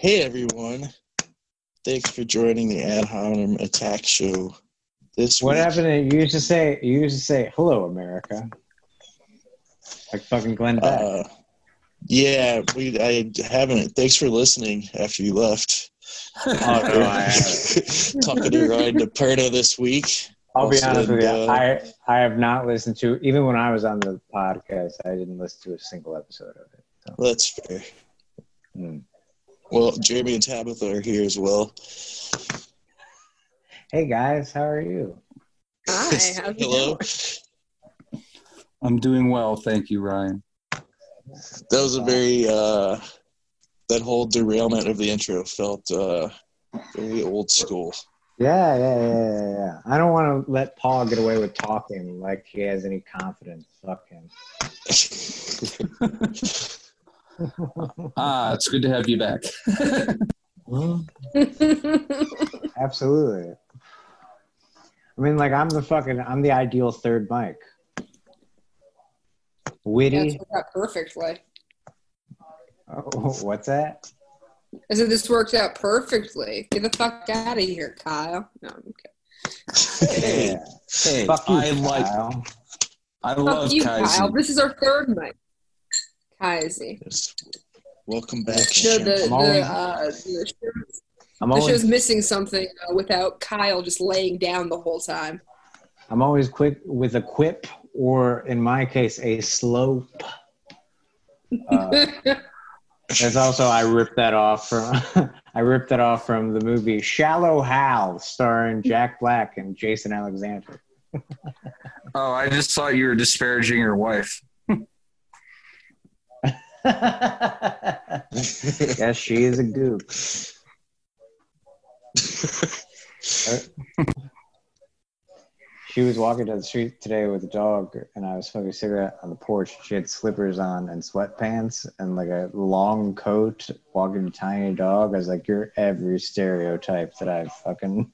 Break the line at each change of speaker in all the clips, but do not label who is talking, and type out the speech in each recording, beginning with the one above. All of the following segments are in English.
Hey everyone, thanks for joining the Ad Hominem Attack Show this
What
week.
happened? You used to say, "Hello, America," like fucking Glenn Beck.
Yeah, I haven't. Thanks for listening after you left.
Oh no, I haven't.
Talking to Ryan DePerno this week.
I'll be honest with you. I have not listened to, even when I was on the podcast, I didn't listen to a single episode of it. So.
That's fair. Well, Jeremy and Tabitha are here as well.
Hey guys, how are you?
Hi, how's you doing?
I'm doing well, thank you, Ryan.
That was a very that whole derailment of the intro felt very old school.
Yeah. I don't want to let Paul get away with talking like he has any confidence. Fuck him.
It's good to have you back.
Absolutely. I mean, like, I'm the ideal third mic. Witty.
That's worked out perfectly.
Oh, what's that?
I said this worked out perfectly. Get the fuck out of here, Kyle. No, I'm okay.
Hey,
Fuck you,
Kyle. I
Fuck
love
you,
Kyle.
Kyle. This is our third mic. Kaisi.
Yes. Welcome back.
No, the show's missing something without Kyle just laying down the whole time.
I'm always quick with a quip, or in my case, a slope. There's also I ripped that off from the movie Shallow Hal, starring Jack Black and Jason Alexander.
Oh, I just thought you were disparaging your wife.
Yes, she is a gook. She was walking down the street today with a dog, and I was smoking a cigarette on the porch. She had slippers on and sweatpants and like a long coat, walking a tiny dog. I was like, "You're every stereotype that I've fucking."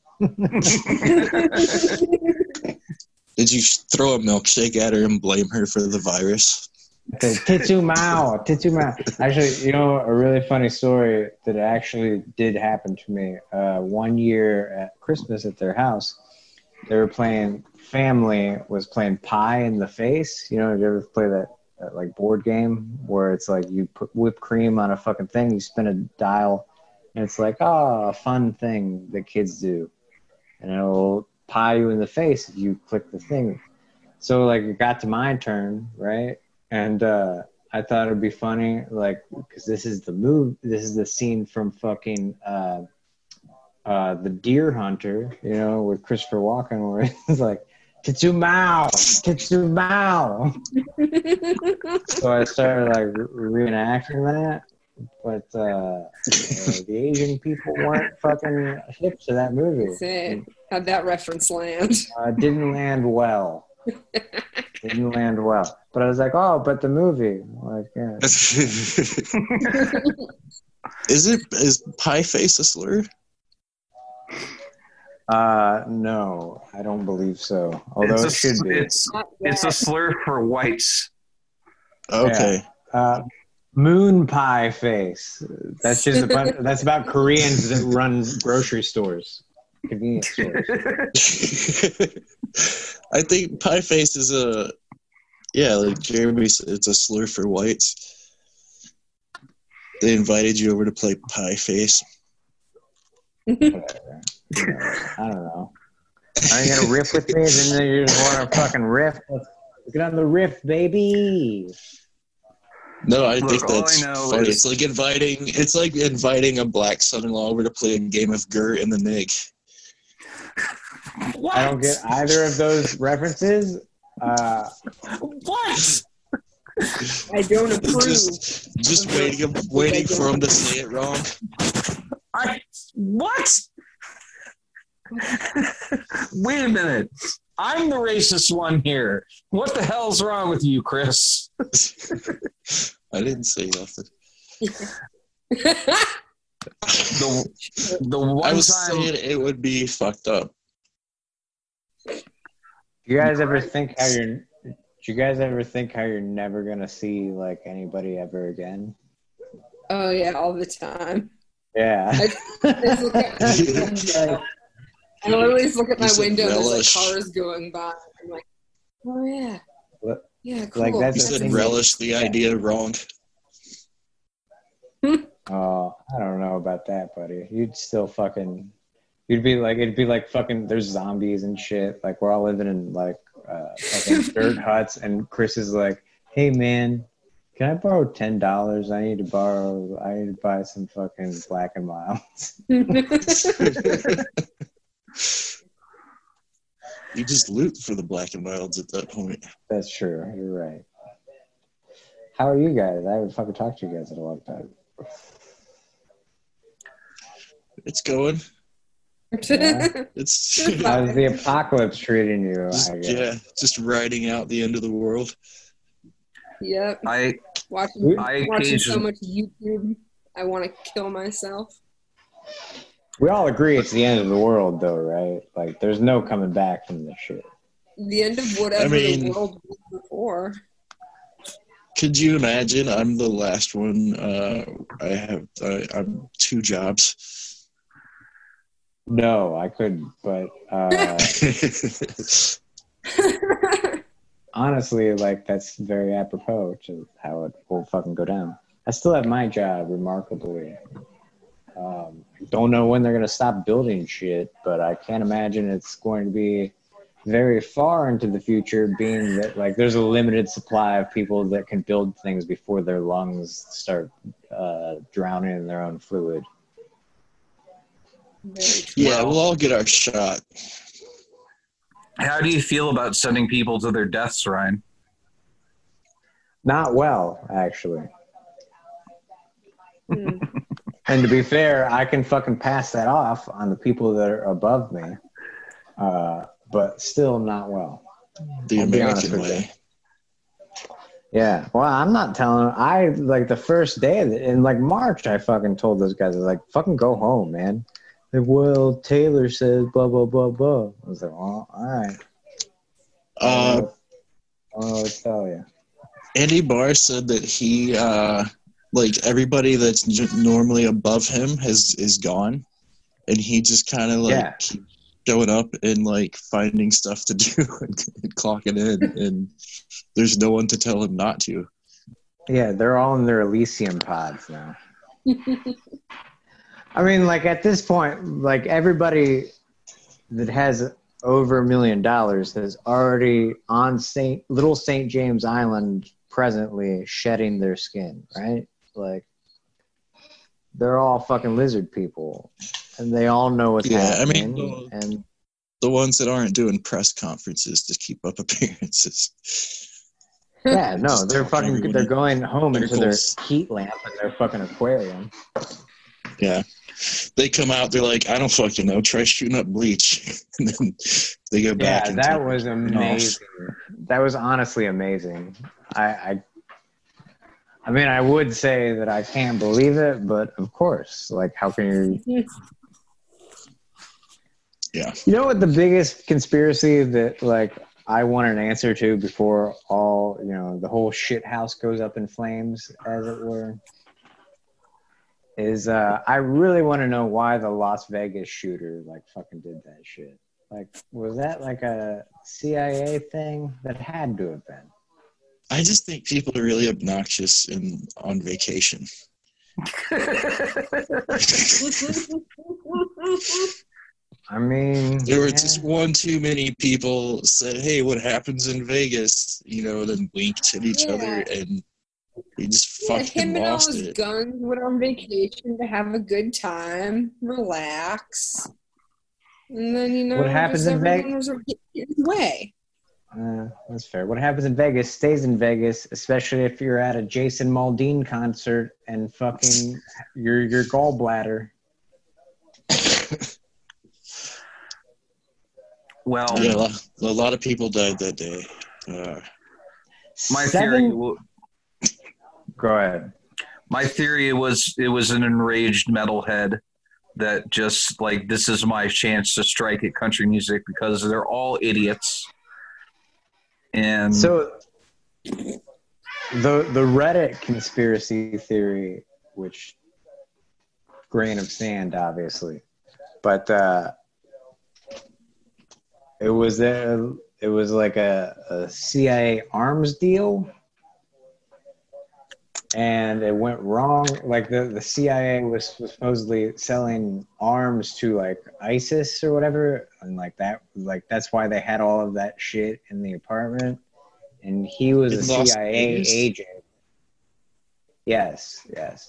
Did you throw a milkshake at her and blame her for the virus?
Titu Mao. Actually, you know, a really funny story that actually did happen to me. One year at Christmas at their house, they were family was playing Pie in the Face. You know, did you ever play that like board game where it's like you put whipped cream on a fucking thing, you spin a dial, and it's like, a fun thing that kids do. And it'll pie you in the face if you click the thing. So, like, it got to my turn, right? And I thought it'd be funny, like, because this is the scene from fucking The Deer Hunter, you know, with Christopher Walken, where it's like, Titu Mao. So I started like reenacting that, but the Asian people weren't fucking hip to that movie.
How'd that reference land?
Didn't land well. But I was like, but the movie, like, yeah.
Is pie face a slur?
No, I don't believe so. Although it should be.
It's a slur for whites.
Okay.
Yeah. Moon pie face. That's just that's about Koreans that run grocery stores, convenience stores.
I think pie face is like Jeremy said, it's a slur for whites. They invited you over to play pie face.
Whatever. I don't know. Are you gonna riff with me? Then you just want to fucking riff? Let's get on the riff, baby.
No, I think that's funny. It's like inviting a black son-in-law over to play a game of Gert and the Nig.
What?
I don't get either of those references.
What?
I don't approve.
Just waiting for him to say it wrong.
What? Wait a minute. I'm the racist one here. What the hell's wrong with you, Chris?
I didn't say nothing.
The one
I was
time
saying it would be fucked up.
Do you guys ever think how you're never gonna see like anybody ever again?
Oh yeah, all the time.
Yeah.
I literally just look at my window and there's like cars going by. I'm like, oh yeah. Yeah, cool.
Like that's you said relish the idea wrong.
Oh, I don't know about that, buddy. You'd still fucking it'd be like fucking there's zombies and shit. Like we're all living in like fucking dirt huts and Chris is like, hey man, can I borrow $10? I need to buy some fucking Black and Milds.
You just loot for the Black and Milds at that point.
That's true. You're right. How are you guys? I haven't fucking talked to you guys in a long time.
It's going.
Yeah.
It's
how's the apocalypse treating you?
Just riding out the end of the world.
Yep. Watching so much YouTube, I want to kill myself.
We all agree it's the end of the world, though, right? Like, there's no coming back from this shit.
The end of whatever the world was before.
Could you imagine? I'm the last one. I'm 2 jobs.
No, I couldn't. But honestly, like that's very apropos to how it will fucking go down. I still have my job, remarkably. Don't know when they're going to stop building shit, but I can't imagine it's going to be very far into the future, being that like there's a limited supply of people that can build things before their lungs start drowning in their own fluid.
Yeah, we'll all get our shot.
How do you feel about sending people to their deaths, Ryan?
Not well, actually. And to be fair, I can fucking pass that off on the people that are above me, but still not well.
The American way.
Yeah, well, I'm not telling. I like the first day in like March, I fucking told those guys, I was like, fucking go home, man. Like, well, Taylor says blah blah blah blah. I was like, well, all right. I'll tell you.
Andy Barr said that he, like everybody that's normally above him is gone, and he just kind of like keeps showing up and like finding stuff to do and clocking in, and there's no one to tell him not to.
Yeah, they're all in their Elysium pods now. I mean, like at this point, like everybody that has over $1 million is already on Little St. James Island presently shedding their skin, right? Like they're all fucking lizard people and they all know what's happening.
I mean, and the ones that aren't doing press conferences to keep up appearances.
Yeah, no, they're going home into their heat lamp and their fucking aquarium.
Yeah. They come out, they're like, I don't fucking know, try shooting up bleach. And then they go back.
Yeah, that was amazing. That was honestly amazing. I mean, I would say that I can't believe it, but of course, like, how can you?
Yeah.
You know what the biggest conspiracy that, like, I want an answer to before all, you know, the whole shit house goes up in flames, as it were, is I really want to know why the Las Vegas shooter, like, fucking did that shit. Like, was that, like, a CIA thing? That had to have been.
I just think people are really obnoxious on vacation.
I mean,
there were just one too many people said, "Hey, what happens in Vegas?" You know, then winked at each other, and we just fucking lost it.
Him and all his guns went on vacation to have a good time, relax, and then you know
what happens in Vegas?
Way.
That's fair. What happens in Vegas stays in Vegas, especially if you're at a Jason Aldean concert and fucking your gallbladder.
Well,
yeah, a lot of people died that day.
My theory.
Go ahead.
My theory was it was an enraged metalhead that just like, this is my chance to strike at country music because they're all idiots. And
so the Reddit conspiracy theory, which grain of sand, obviously, but it was like a CIA arms deal, and it went wrong. Like the CIA was supposedly selling arms to like ISIS or whatever, and that's why they had all of that shit in the apartment. And he was a CIA agent. Yes.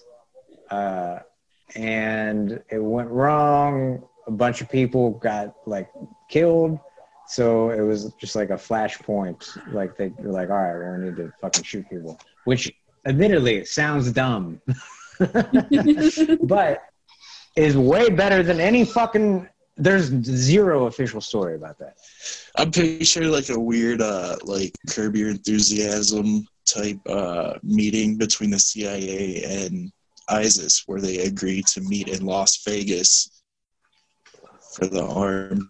And it went wrong. A bunch of people got like killed. So it was just like a flashpoint. Like they were like, all right, we need to fucking shoot people. Which admittedly sounds dumb. But is way better than any fucking... There's zero official story about that.
I'm pretty sure like a weird like Curb Your Enthusiasm type meeting between the CIA and ISIS where they agreed to meet in Las Vegas for the arms.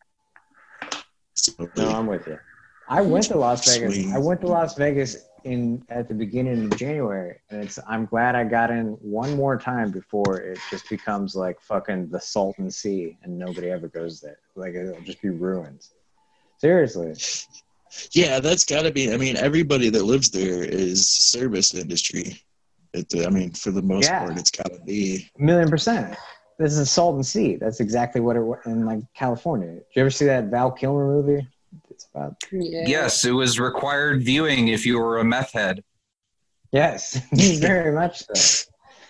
No, I'm with you. I went to Las Vegas. I went to Las Vegas at the beginning of January, and I'm glad I got in one more time before it just becomes like fucking the Salton Sea and nobody ever goes there. Like it'll just be ruins. Seriously.
Yeah, that's got to be. I mean, everybody that lives there is service industry. I mean, for the most part, it's got to be
1,000,000%. This is the Salton Sea. That's exactly what it was in like California. Did you ever see that Val Kilmer movie? It's about.
Yeah.
Yes, it was required viewing if you were a meth head.
Yes, very much so.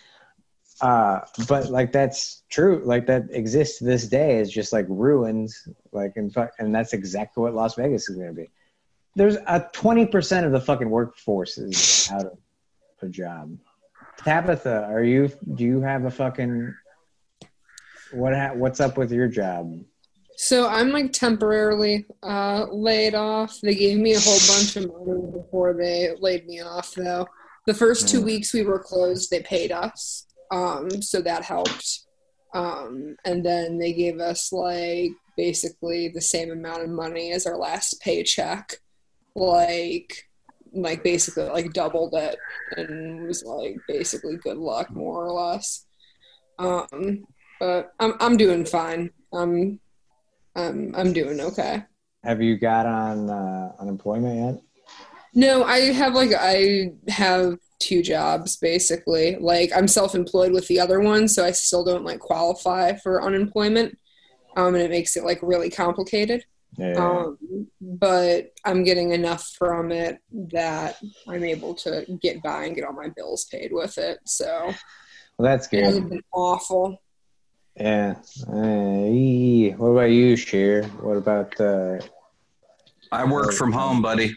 But like that's true. Like that exists to this day is just like ruins. Like and that's exactly what Las Vegas is going to be. There's 20% of the fucking workforce is out of a job. Tabitha, do you have a fucking what's up with your job?
So I'm like temporarily laid off. They gave me a whole bunch of money before they laid me off, though. The first 2 weeks we were closed, they paid us, so that helped. And then they gave us like basically the same amount of money as our last paycheck, like basically like doubled it, and it was like basically good luck more or less. But I'm doing fine. I'm doing okay.
Have you got on unemployment yet?
No, I have 2 jobs basically. Like I'm self-employed with the other one, so I still don't like qualify for unemployment. And it makes it like really complicated.
Yeah.
But I'm getting enough from it that I'm able to get by and get all my bills paid with it. So
well, that's good.
It hasn't been awful.
Yeah. What about you, Cher? What about
I work from home, buddy.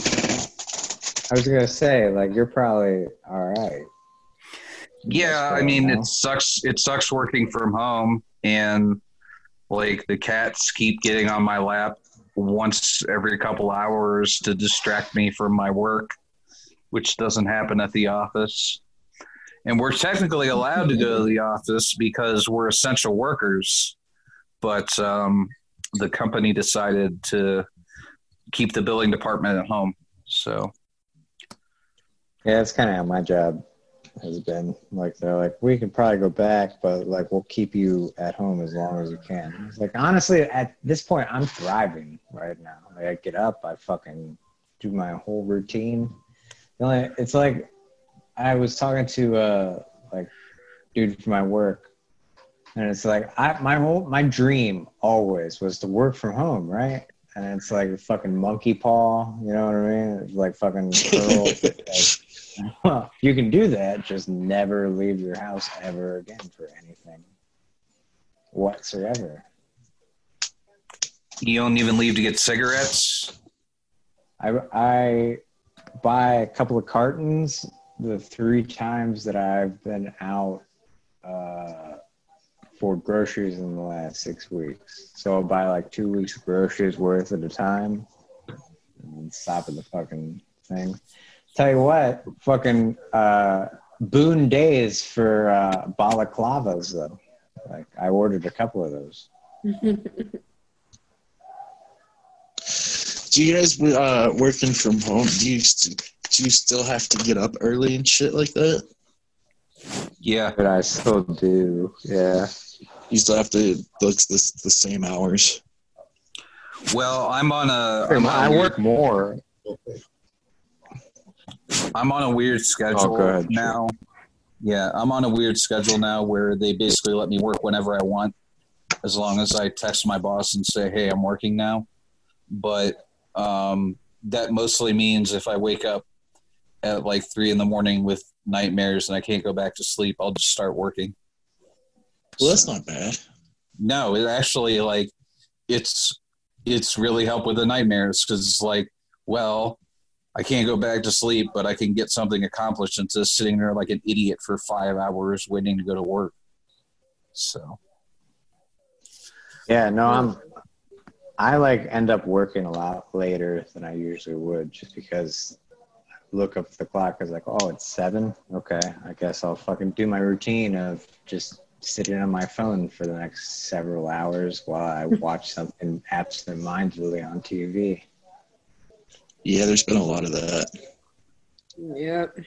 I was gonna say, like, you're probably all right.
Yeah, I mean, it sucks. It sucks working from home, and like the cats keep getting on my lap once every couple hours to distract me from my work, which doesn't happen at the office. And we're technically allowed to go to the office because we're essential workers, but the company decided to keep the billing department at home. So,
yeah, that's kind of how my job has been. Like, they're like, we can probably go back, but like, we'll keep you at home as long as you can. It's like, honestly, at this point, I'm thriving right now. Like, I get up, I fucking do my whole routine. It's like, I was talking to like dude from my work, and it's like my dream always was to work from home, right? And it's like a fucking monkey paw, you know what I mean? It's like fucking curl. Like, well, you can do that, just never leave your house ever again for anything whatsoever.
You don't even leave to get cigarettes?
I buy a couple of cartons the 3 times that I've been out for groceries in the last 6 weeks. So I'll buy like 2 weeks of groceries worth at a time and stop at the fucking thing. Tell you what, fucking boon days for balaclavas though. Like I ordered a couple of those.
Do you guys working from home? Do you still have to get up early and shit like that?
Yeah.
But I still do. Yeah.
You still have to look the same hours.
Well,
I work more.
I'm on a weird schedule
go ahead,
now. Yeah, I'm on a weird schedule now where they basically let me work whenever I want, as long as I text my boss and say, "Hey, I'm working now." But that mostly means if I wake up at like 3 a.m. with nightmares and I can't go back to sleep, I'll just start working.
Well, that's not bad.
No, it actually it's really helped with the nightmares because it's like, well, I can't go back to sleep, but I can get something accomplished instead of sitting there like an idiot for 5 hours waiting to go to work. So.
Yeah, no, I end up working a lot later than I usually would just because I look up at the clock. I was like, oh, it's 7. Okay, I guess I'll fucking do my routine of just sitting on my phone for the next several hours while I watch something absent-mindedly on TV.
Yeah, there's been a lot of that.
Yep.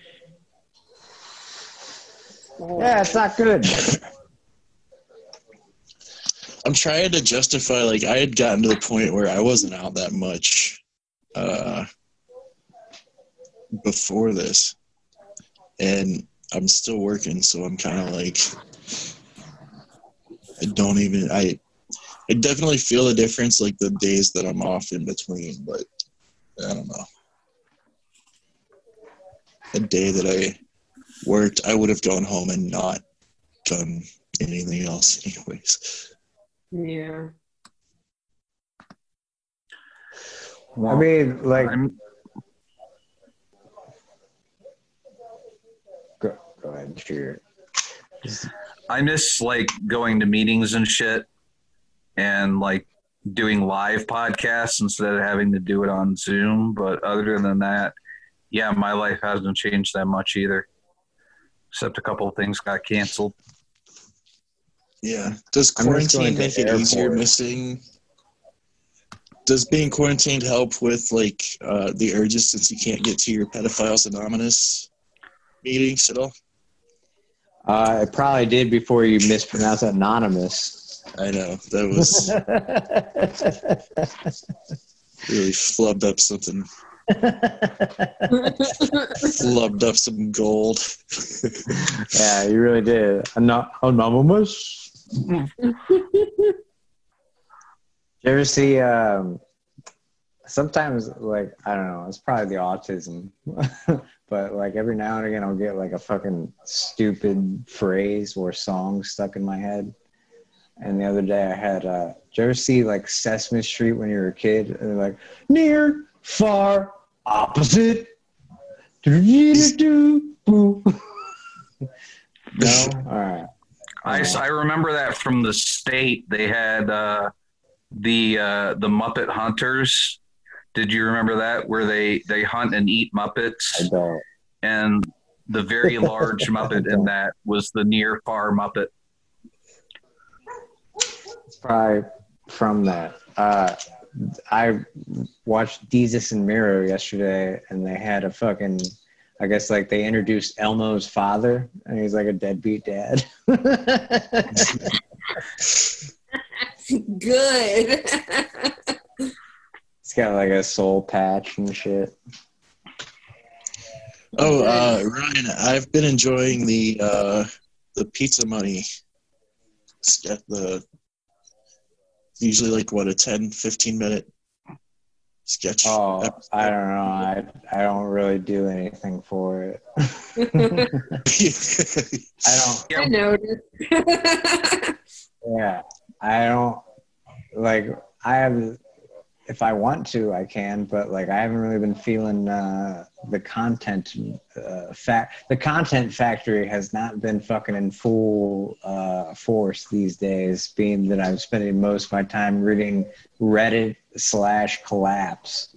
Yeah, it's not good.
I'm trying to justify, like, I had gotten to the point where I wasn't out that much before this. And I'm still working, so I'm kind of like, I definitely feel the difference, like, the days that I'm off in between, but I don't know. A day that I worked, I would have gone home and not done anything else anyways.
Yeah.
I mean, like... Go ahead, sure.
I miss, like, going to meetings and shit and, like, doing live podcasts instead of having to do it on Zoom. But other than that, yeah, my life hasn't changed that much either. Except a couple of things got canceled.
Yeah. Does quarantine make it easier missing? Does being quarantined help with, like, the urges since you can't get to your Pedophiles Anonymous meetings at all?
It probably did before you mispronounced anonymous.
I know. That was really flubbed up something. Flubbed up some gold.
Yeah, you really did. Anonymous? Did you ever see, sometimes, like, I don't know, it's probably the autism, but, like, every now and again I'll get, like, a fucking stupid phrase or song stuck in my head. And the other day I had, did you ever see, like, Sesame Street when you were a kid? And they're like, near, far, opposite. No? All right.
I remember that from the state. They had the Muppet Hunters. Did you remember that? Where they hunt and eat Muppets?
I don't.
And the very large Muppet in that was the near far Muppet.
It's probably from that. I watched Desus and Mero yesterday, and they had a fucking, I guess, like, they introduced Elmo's father, and he's like a deadbeat dad.
Good.
He's got like a soul patch and shit.
Oh, Ryan, I've been enjoying the Pizza Money sketch. Usually like what, a 10-15 minute sketch.
Oh, episode. I don't know. I don't really do anything for it.
I noticed.
Yeah, I don't like. I have. If I want to, I can, but like I haven't really been feeling the content. The content factory has not been fucking in full force these days, being that I'm spending most of my time reading Reddit/collapse.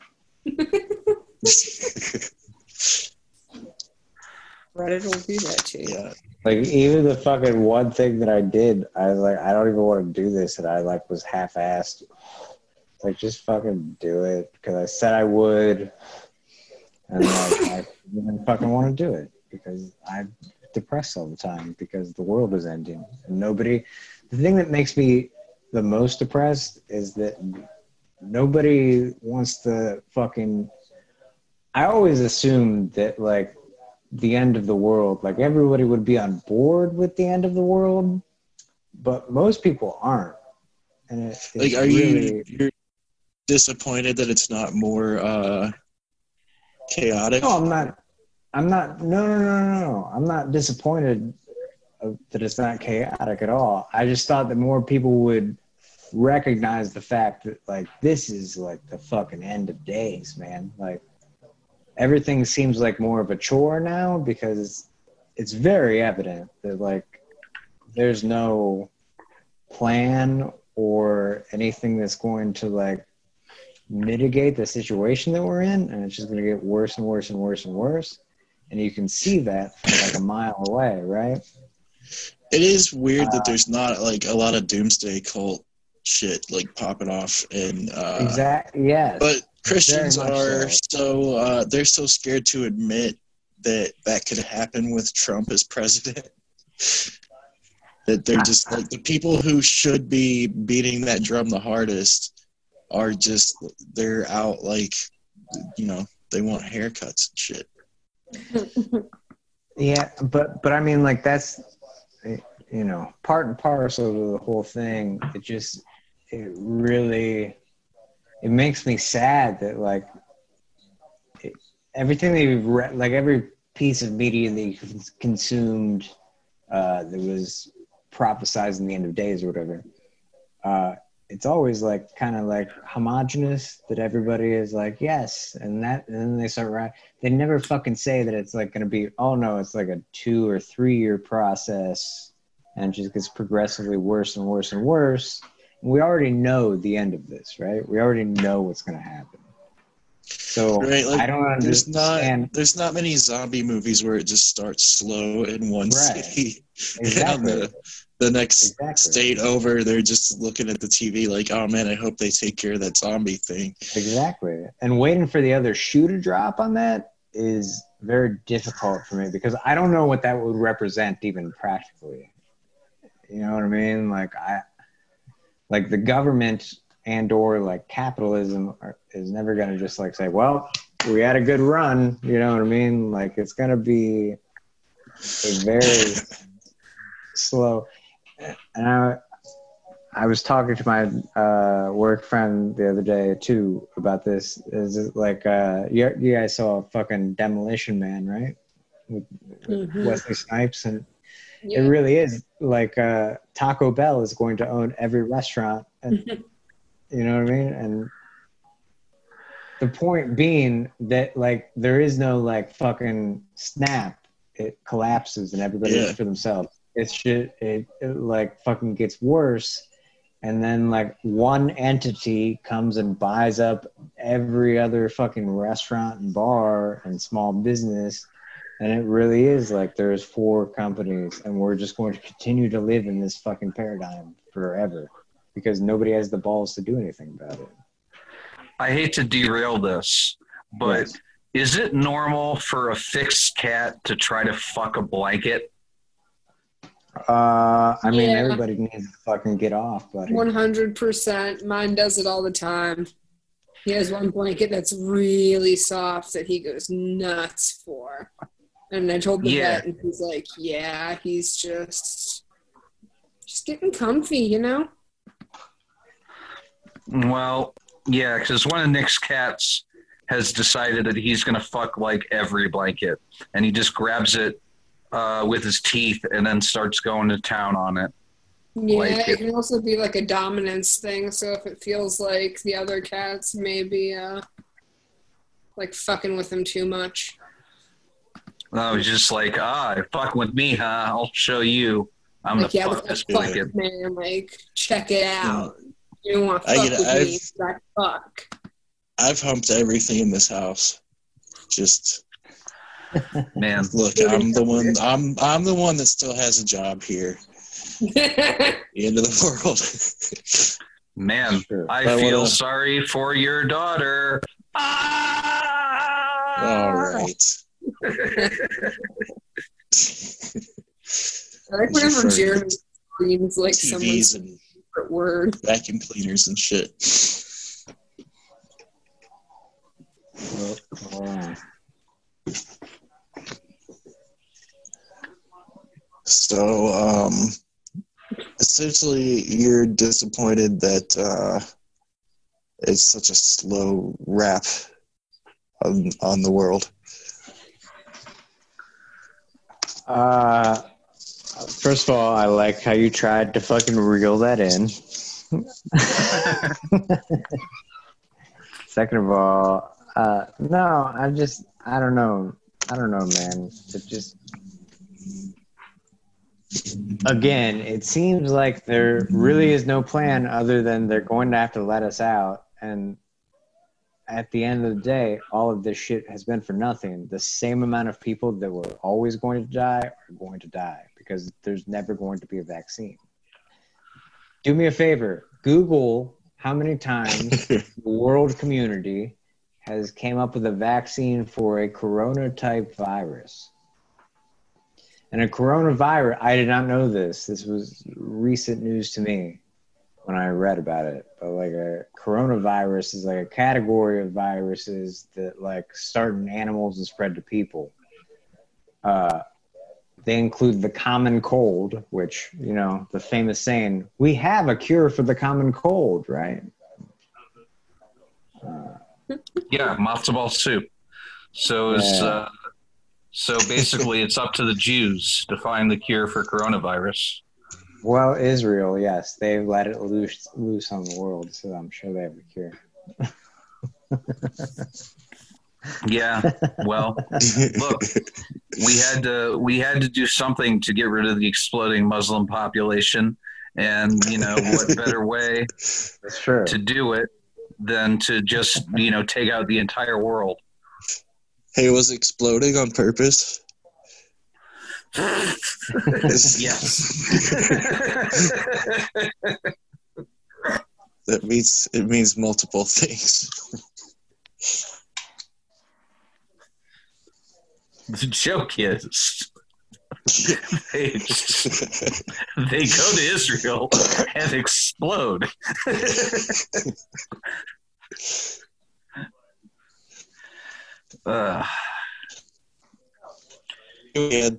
Reddit will do that to you.
Yeah.
Like even the fucking one thing that I did, I was like, I don't even want to do this, and I like was half-assed. Like, just fucking do it, because I said I would, and like I didn't fucking want to do it because I depressed all the time because the world is ending. And the thing that makes me the most depressed is that nobody wants to fucking, I always assumed that like the end of the world, like everybody would be on board with the end of the world, but most people aren't. And
like, are you're disappointed that it's not more chaotic?
No, I'm not. No. I'm not disappointed that it's not chaotic at all. I just thought that more people would recognize the fact that like this is like the fucking end of days, man. Like everything seems like more of a chore now because it's very evident that like there's no plan or anything that's going to like mitigate the situation that we're in, and it's just going to get worse and worse and worse and worse. And you can see that from like a mile away, right?
It is weird that there's not like a lot of doomsday cult shit like popping off, and
exactly, yes.
But Christians are so they're so scared to admit that could happen with Trump as president that they're just like the people who should be beating that drum the hardest are just they're out like, you know, they want haircuts and shit.
Yeah, but I mean, like that's, you know, part and parcel of the whole thing. It really makes me sad that like everything that you've read, like every piece of media that you consumed that was prophesizing the end of days or whatever, it's always like kind of like homogenous that everybody is like yes, and then they start they never fucking say that it's like going to be, oh no, it's like a 2 or 3 year process and it just gets progressively worse and worse and worse. And we already know the end of this, right? We already know what's going to happen. So
right, like,
I don't understand.
There's not many zombie movies where it just starts slow in one city.
Exactly.
And the next state over, they're just looking at the TV like, oh man, I hope they take care of that zombie thing.
Exactly. And waiting for the other shoe to drop on that is very difficult for me because I don't know what that would represent even practically. You know what I mean? Like the government and or like capitalism is never going to just like say, well, we had a good run. You know what I mean? Like it's going to be a very slow. And I was talking to my work friend the other day too about this. Is it like you guys saw fucking Demolition Man, right? With Wesley Snipes, and it really is like Taco Bell is going to own every restaurant, and you know what I mean? And the point being that like there is no like fucking snap. It collapses and everybody's for themselves. It like fucking gets worse, and then like one entity comes and buys up every other fucking restaurant and bar and small business, and it really is like there's 4 companies and we're just going to continue to live in this fucking paradigm forever because nobody has the balls to do anything about it.
I hate to derail this, but is it normal for a fixed cat to try to fuck a blanket?
I mean, everybody needs to fucking get off, buddy.
100%. Mine does it all the time. He has one blanket that's really soft that he goes nuts for. And I told the vet, and he's like, yeah, he's just getting comfy, you know?
Well, yeah, because one of Nick's cats has decided that he's going to fuck like every blanket. And he just grabs it with his teeth and then starts going to town on it.
Yeah, like it can also be like a dominance thing. So if it feels like the other cats maybe like fucking with him too much.
No, he's just like, fucking with me, huh? I'll show you. I'm like, gonna fuck this blanket.
Man, like, check it out. You don't want to fuck with me. Like, fuck.
I've humped everything in this house. Just...
Man,
look, I'm the one that still has a job here. The end of the world.
Man, I feel sorry for your daughter.
All right.
I like whenever Jeremy screams like
TVs
someone's
and
favorite word.
vacuum cleaners and shit. So, essentially, you're disappointed that it's such a slow wrap on the world.
First of all, I like how you tried to fucking reel that in. Second of all, no, I don't know, man. It just, again, it seems like there really is no plan other than they're going to have to let us out. And at the end of the day, all of this shit has been for nothing. The same amount of people that were always going to die are going to die because there's never going to be a vaccine. Do me a favor. Google how many times the world community has came up with a vaccine for a corona-type virus. And a coronavirus, I did not know this. This was recent news to me when I read about it. But like a coronavirus is like a category of viruses that like start in animals and spread to people. They include the common cold, which, you know, the famous saying, we have a cure for the common cold, right?
Yeah, matzo ball soup. So so basically it's up to the Jews to find the cure for coronavirus.
Well, Israel, yes, they've let it loose on the world, so I'm sure they have a cure.
Yeah, well, look, we had to do something to get rid of the exploding Muslim population, and you know what better way
That's true.
to do it than to just take out the entire world.
Hey, was it exploding on purpose?
Yes.
It means multiple things.
The joke is they go to Israel and explode.
And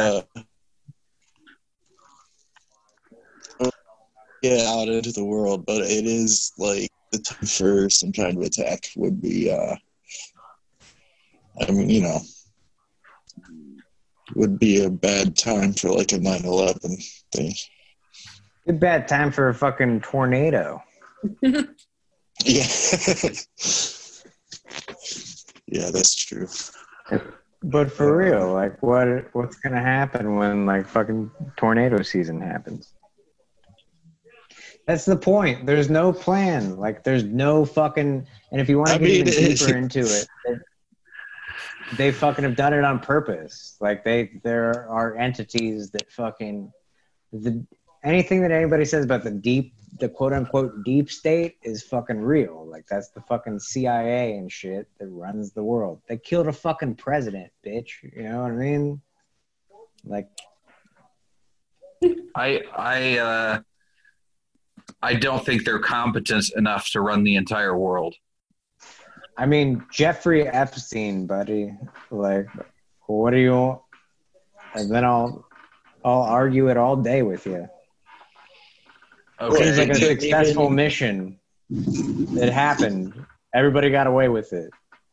out into the world, but it is like the time for some kind of attack would be would be a bad time for like a 9/11 thing.
A bad time for a fucking tornado.
Yeah. Yeah, that's true.
But for real, like what's gonna happen when like fucking tornado season happens? That's the point. There's no plan. Like there's no fucking. And if you want to get even deeper into it, they fucking have done it on purpose. Like there are entities that fucking anything that anybody says about the quote unquote deep state is fucking real. Like that's the fucking CIA and shit that runs the world. They killed a fucking president, bitch. You know what I mean? Like,
I don't think they're competent enough to run the entire world.
I mean, Jeffrey Epstein, buddy. Like, what do you? And then I'll argue it all day with you.
Okay.
Seems like a successful mission. It happened. Everybody got away with it.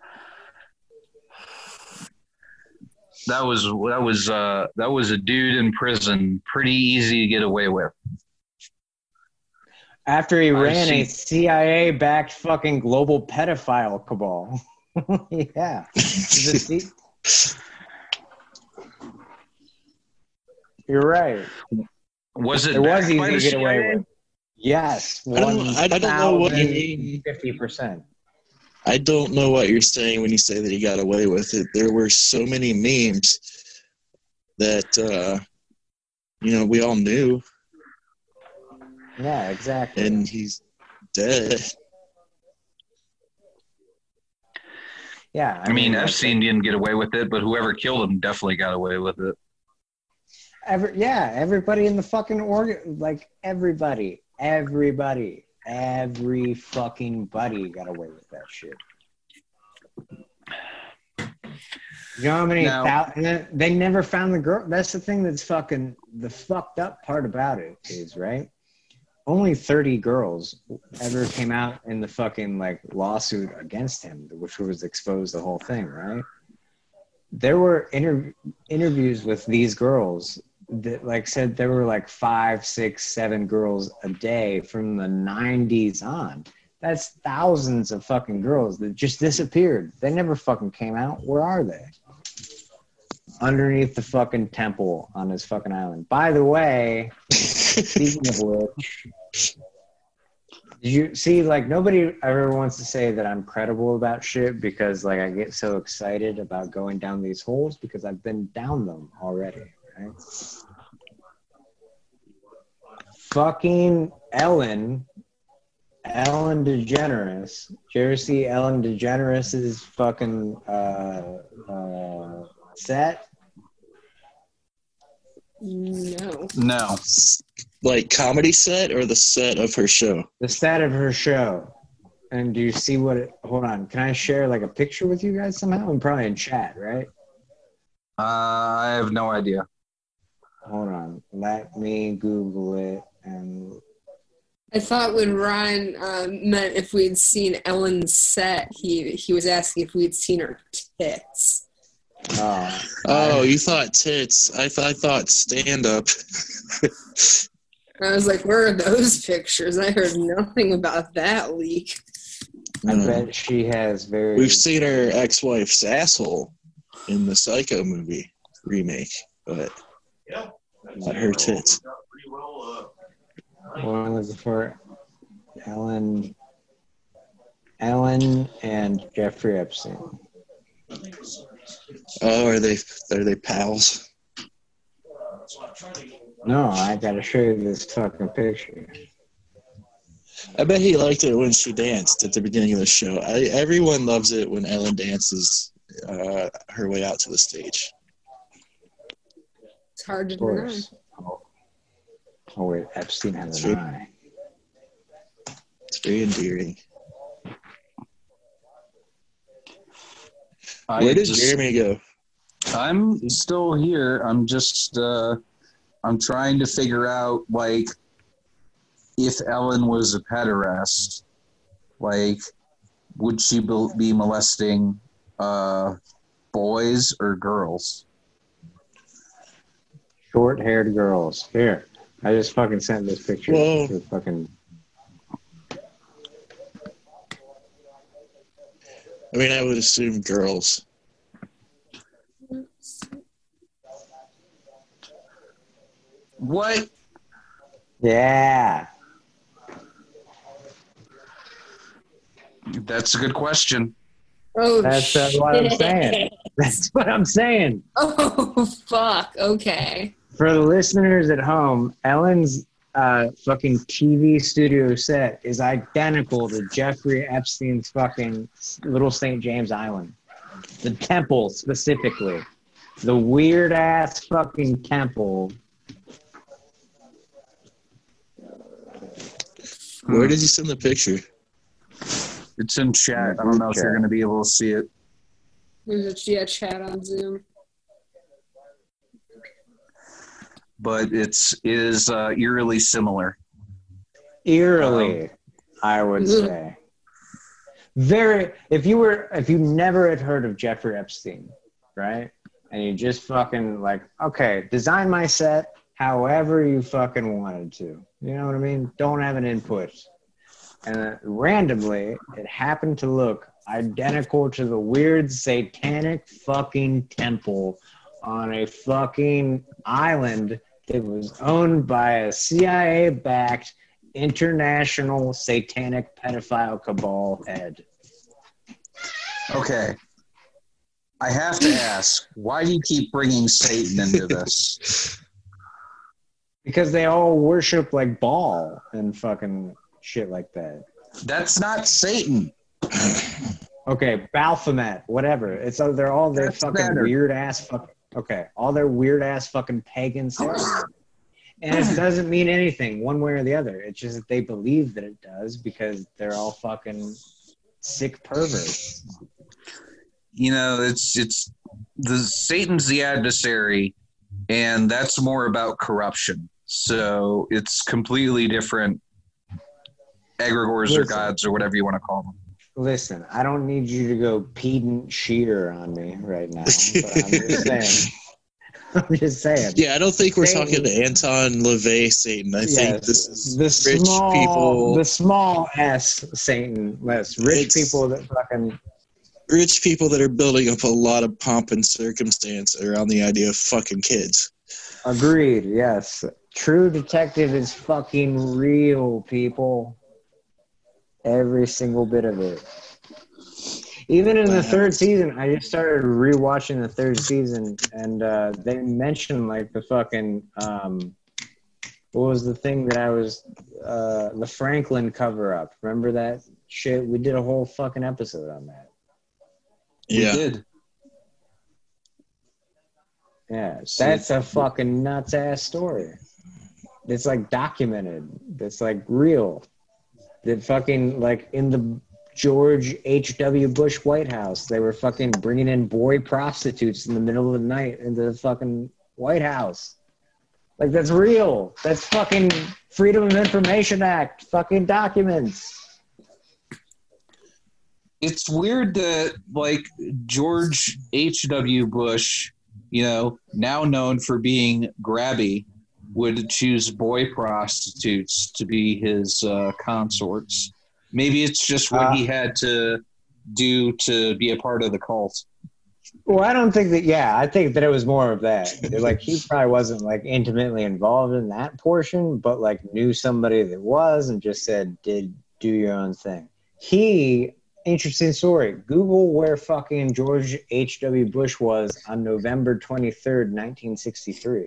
That was a dude in prison. Pretty easy to get away with.
After he ran a CIA-backed fucking global pedophile cabal. Yeah. You're right.
Was it
easy
by
to
the
get
CIA?
away with. Yes.
I don't know what you mean.
50%.
I don't know what you're saying when you say that he got away with it. There were so many memes that we all knew.
Yeah, exactly.
And he's dead.
Yeah.
I mean, Epstein didn't get away with it, but whoever killed him definitely got away with it.
Everybody in the fucking like every fucking buddy got away with that shit. You know how many they never found the girl. That's the thing that's fucking the fucked up part about it is, right? Only 30 girls ever came out in the fucking like lawsuit against him, which was exposed the whole thing, right? There were interviews with these girls that like said there were like 5, 6, 7 girls a day from the 90s on. That's thousands of fucking girls that just disappeared. They never fucking came out. Where are they? Underneath the fucking temple on his fucking island. By the way, speaking of which, did you see, like, nobody ever wants to say that I'm credible about shit because, like, I get so excited about going down these holes because I've been down them already, right? Fucking Ellen DeGeneres. Did you ever see Ellen DeGeneres' fucking set?
No.
Like comedy set or the set of her show?
The set of her show. And do you see hold on, can I share like a picture with you guys somehow? I'm probably in chat, right?
I have no idea.
Hold on. Let me Google it. And
I thought when Ryan meant if we'd seen Ellen's set, he was asking if we'd seen her tits.
Oh, you thought tits. I thought stand up.
I was like, where are those pictures? I heard nothing about that leak.
I bet she has very...
We've seen her ex-wife's asshole in the Psycho movie remake, but not her tits.
What am I looking for? Ellen and Jeffrey Epstein.
Oh, are they pals?
No, I gotta show you this fucking picture.
I bet he liked it when she danced at the beginning of the show. Everyone loves it when Ellen dances her way out to the stage.
It's hard to deny.
Oh wait, Epstein has an eye.
It's very endearing. Where did Jeremy go?
I'm still here. I'm just I'm trying to figure out, like, if Ellen was a pederast, like, would she be molesting boys or girls?
Short-haired girls. Here, I just fucking sent this picture.
Whoa.
To fucking...
I mean, I would assume girls.
What?
Yeah.
That's a good question.
Oh,
That's what I'm saying. That's what I'm saying.
Oh, fuck. Okay.
For the listeners at home, Ellen's fucking TV studio set is identical to Jeffrey Epstein's fucking Little St. James Island. The temple, specifically. The weird-ass fucking temple.
Where did you send the picture?
It's in chat. I don't know if you're going to be able to see it.
There's a chat on Zoom.
But it is eerily similar.
Eerily, I would say. Very. If you never had heard of Jeffrey Epstein, right? And you just fucking like, okay, design my set however you fucking wanted to. You know what I mean? Don't have an input. And randomly, it happened to look identical to the weird satanic fucking temple on a fucking island that was owned by a CIA-backed international satanic pedophile cabal head.
Okay. I have to ask, why do you keep bringing Satan into this?
Because they all worship like Baal and fucking shit like that.
That's not Satan.
Okay, Baphomet, whatever. They're fucking weird ass fucking. Okay, all their weird ass fucking pagan ceremonies. And it doesn't mean anything one way or the other. It's just that they believe that it does because they're all fucking sick perverts.
You know, it's the Satan's the adversary, and that's more about corruption. So it's completely different egregores or gods or whatever you want to call them.
Listen, I don't need you to go pedant cheater on me right now. But I'm just saying. I'm just saying.
Yeah, I don't think we're talking to Anton LaVey Satan. I think this is
the
rich people.
The small S Satan list. People that fucking.
Rich people that are building up a lot of pomp and circumstance around the idea of fucking kids.
Agreed, yes. True Detective is fucking real, people. Every single bit of it. Even in the third season, I just started rewatching the third season, and they mentioned like the fucking what was the thing that I was the Franklin cover up. Remember that shit? We did a whole fucking episode on that.
Yeah.
We did.
Yeah, that's a fucking nuts ass story. It's like documented. It's like real. That fucking like in the George H.W. Bush White House, they were fucking bringing in boy prostitutes in the middle of the night into the fucking White House. Like, that's real. That's fucking Freedom of Information Act fucking documents.
It's weird that, like, George H.W. Bush, you know, now known for being grabby, would choose boy prostitutes to be his consorts. Maybe it's just what he had to do to be a part of the cult.
Well, I don't think that, I think that it was more of that. Like, he probably wasn't, like, intimately involved in that portion, but, like, knew somebody that was and just said, do your own thing. Interesting story. Google where fucking George H.W. Bush was on November 23rd, 1963.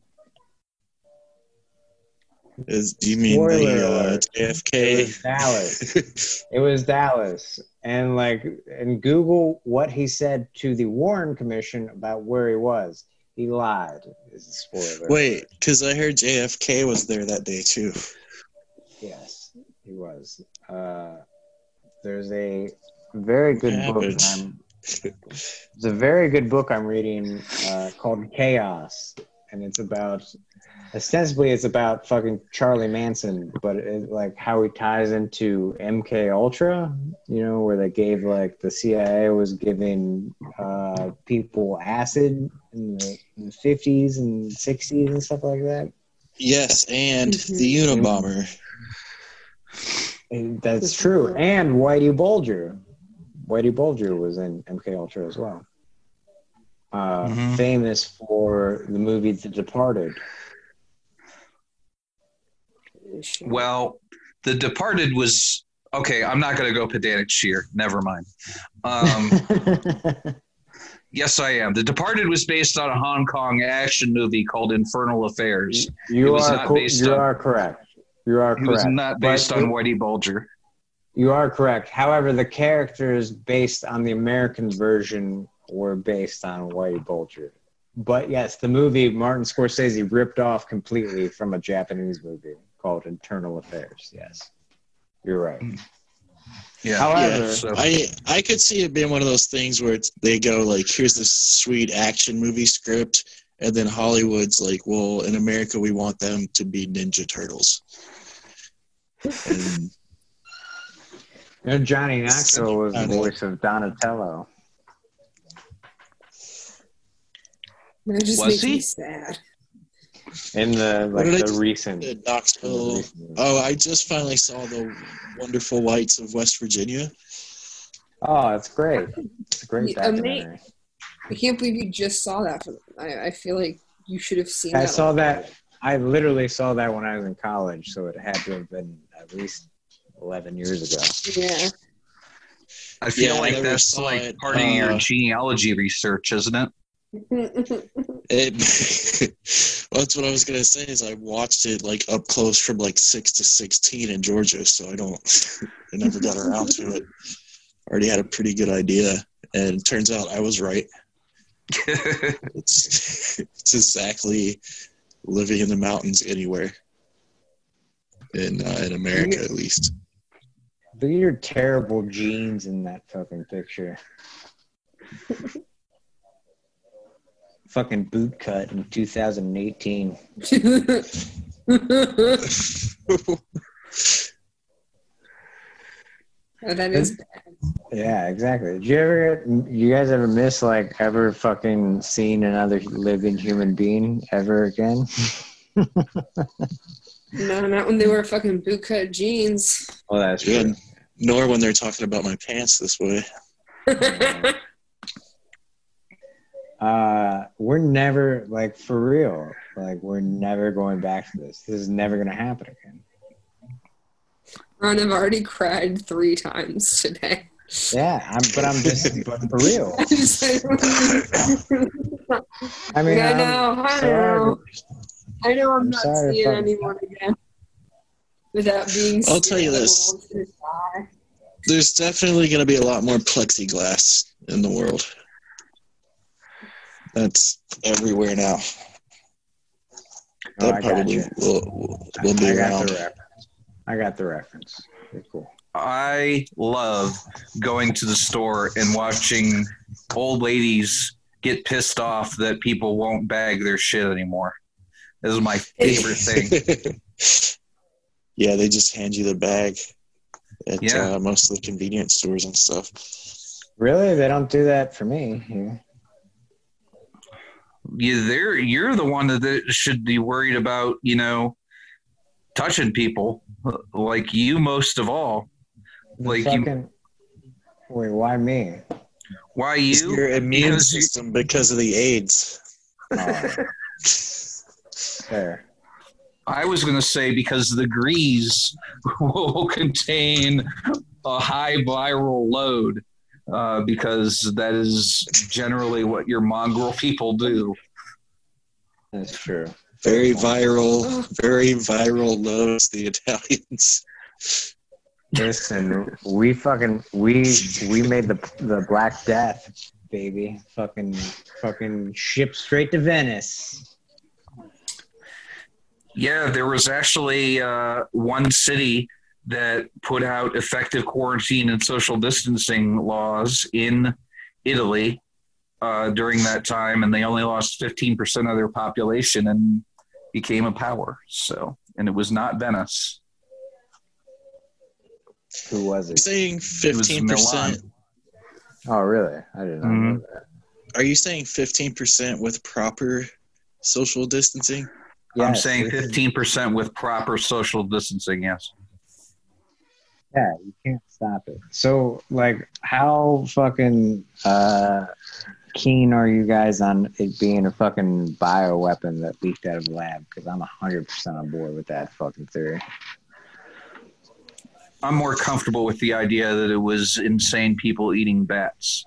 Do you mean the JFK?
It was Dallas. It was Dallas. And Google what he said to the Warren Commission about where he was. He lied. Is a spoiler.
Wait, because I heard JFK was there that day too.
Yes, he was. There's a very good book. There's a very good book I'm reading called Chaos, and it's about. Ostensibly, it's about fucking Charlie Manson, but like how he ties into MK Ultra, you know, where they gave like the CIA was giving people acid in the 50s and 60s and stuff like that.
Yes, and the Unabomber.
That's true. And Whitey Bulger. Whitey Bulger was in MK Ultra as well. Famous for the movie The Departed.
Well, The Departed was okay. I'm not going to go pedantic sheer. Never mind. Yes, I am. The Departed was based on a Hong Kong action movie called Infernal Affairs.
You are correct. You are correct.
It was not based on Whitey Bulger.
You are correct. However, the characters based on the American version were based on Whitey Bulger. But yes, the movie Martin Scorsese ripped off completely from a Japanese movie called Internal Affairs. Yes, you're right.
Yeah.
However,
I could see it being one of those things where they go like, here's this sweet action movie script, and then Hollywood's like, well, in America we want them to be Ninja Turtles. And,
you know, Johnny Knoxville was the voice of Donatello.
That just makes me sad.
In the recent
Knoxville. Oh, I just finally saw The Wonderful Lights of West Virginia.
Oh, it's great. It's a great documentary.
I can't believe you just saw that. I feel like you should have seen that.
I saw that. I literally saw that when I was in college, so it had to have been at least 11 years ago.
Yeah.
I feel like that's like part of your genealogy research, isn't it?
Well, that's what I was gonna say. Is I watched it like up close from like 6 to 16 in Georgia, so I never got around to it. Already had a pretty good idea, and it turns out I was right. It's exactly living in the mountains anywhere in America, at least.
Look at your terrible jeans in that fucking picture. Fucking boot cut in 2018.
Oh, that is bad.
Yeah, exactly. You guys ever miss like ever fucking seeing another living human being ever again?
No, not when they wear fucking bootcut jeans.
Well, that's true.
Nor when they're talking about my pants this way.
We're never, like, for real, like, we're never going back to this. This is never going to happen again.
Ron, I've already cried 3 times today.
Yeah, but for real. I mean,
I know. I'm not seeing anyone again without being.
I'll tell you this. There's definitely going to be a lot more plexiglass in the world. That's everywhere now. That probably will be around.
I got the reference. Very cool.
I love going to the store and watching old ladies get pissed off that people won't bag their shit anymore. This is my favorite thing.
Yeah, they just hand you the bag at most of the convenience stores and stuff.
Really? They don't do that for me here.
Yeah, you're the one that should be worried about, touching people, like you most of all.
Wait, why me?
Why you?
Your immune system because of the AIDS.
Oh. Fair.
I was going to say because the grease will contain a high viral load, because that is generally what your mongrel people do.
That's true.
Very viral loads, the Italians.
Listen, we made the Black Death, baby. Fucking shipped straight to Venice.
Yeah, there was actually one city that put out effective quarantine and social distancing laws in Italy during that time, and they only lost 15% of their population and became a power. And it was not Venice.
Who was it?
You're saying 15%?
Oh, really? I did not know that.
Are you saying 15% with proper social distancing?
Yes, I'm saying 15% with proper social distancing, yes.
Yeah, you can't stop it. So, like, how fucking keen are you guys on it being a fucking bioweapon that leaked out of a lab? Because I'm 100% on board with that fucking theory.
I'm more comfortable with the idea that it was insane people eating bats.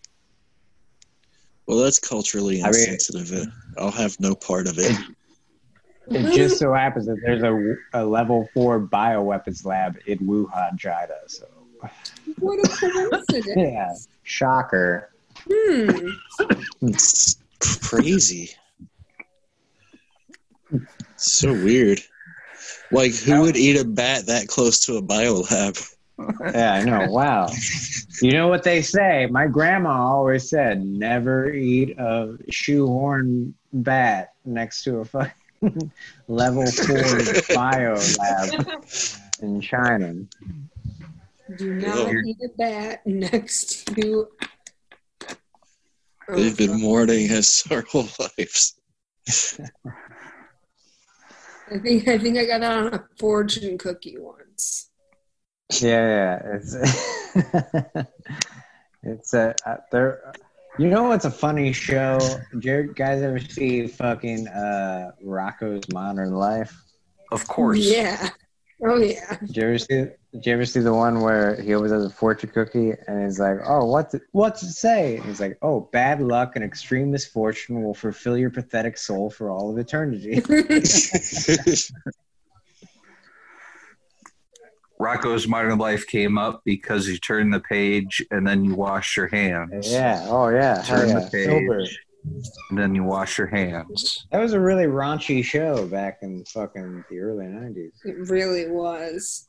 Well, that's culturally insensitive. I'll have no part of it.
It just so happens that there's a level 4 bioweapons lab in Wuhan, China. So,
what a coincidence!
Yeah, shocker.
It's crazy. So weird. Like, who would eat a bat that close to a biolab?
Yeah, I know. Wow. You know what they say? My grandma always said, never eat a shoehorn bat next to a fucking level 4 bio lab in China.
Do not eat a bat next to...
They've been warning us our whole lives.
I think I got that on a fortune cookie once.
Yeah. It's there. You know what's a funny show? Did you guys ever see fucking Rocko's Modern Life?
Of course.
Yeah. Oh yeah.
Did you ever see the one where he always has a fortune cookie and he's like, "Oh, what's it say?" And he's like, "Oh, bad luck and extreme misfortune will fulfill your pathetic soul for all of eternity."
Rocko's Modern Life came up because you turn the page and then you wash your hands.
Yeah. Oh yeah.
Turn the page. and then you wash your hands.
That was a really raunchy show back in fucking the early 90s.
It really was.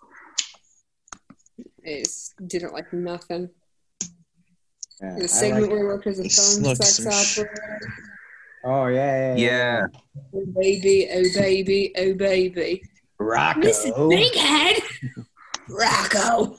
I just didn't like nothing.
Yeah,
The segment where he worked as a phone
Looks
sex
some
operator.
Oh, yeah.
Oh baby, oh baby, oh baby.
Rocco.
Mrs. Big Head. Rocco.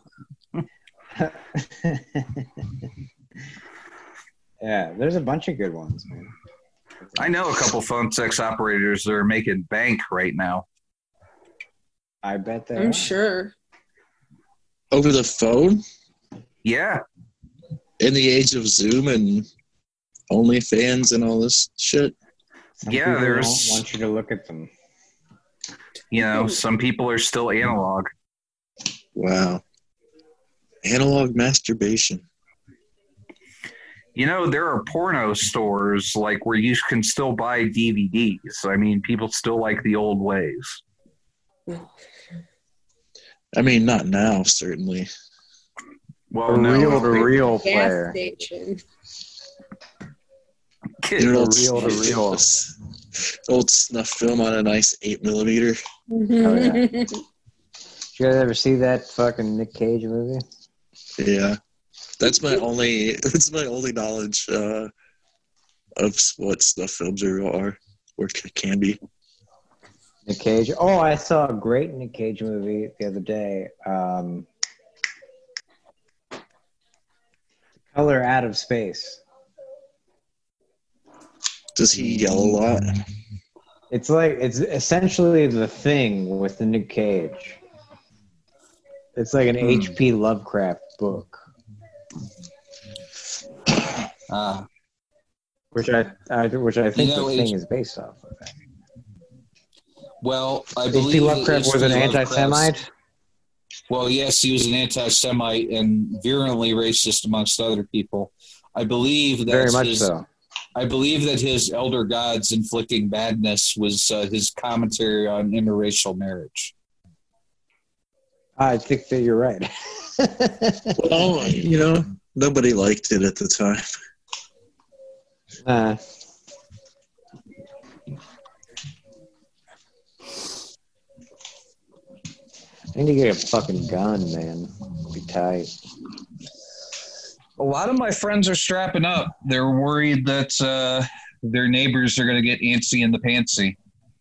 Yeah, there's a bunch of good ones, man.
I know a couple phone sex operators that are making bank right now.
I bet they
I'm
are.
sure.
Over the phone?
Yeah.
In the age of Zoom and OnlyFans and all this shit?
Some
Yeah,
people
there's-
don't want you to look at them.
You know, some people are still analog.
Wow. Analog masturbation.
You know, there are porno stores like where you can still buy DVDs. I mean, people still like the old ways.
I mean, not now, certainly.
Well,
A
no,
reel-to-reel
Gas
player.
station.
You know,
Reel-to-reel.
Old snuff film on a nice 8mm.
Oh, yeah. Did you guys ever see that fucking Nick Cage movie?
Yeah. That's my only knowledge of what snuff films are or can be.
Nick Cage. Oh, I saw a great Nick Cage movie the other day. Color Out of Space.
Does he yell a lot?
It's essentially The Thing with the Nick Cage. It's like an H.P. Lovecraft book. Which I think The Thing is based off of.
Well, I
H.P.
believe
Lovecraft was an anti-Semite.
Well, yes, he was an anti-Semite and virulently racist amongst other people. I believe that
Very much so.
I believe that his Elder Gods Inflicting Madness was his commentary on interracial marriage.
I think that you're right.
Well, you know, nobody liked it at the time.
I need to get a fucking gun, man. Be tight.
a lot of my friends are strapping up. They're worried that their neighbors are going to get antsy in the pantsy.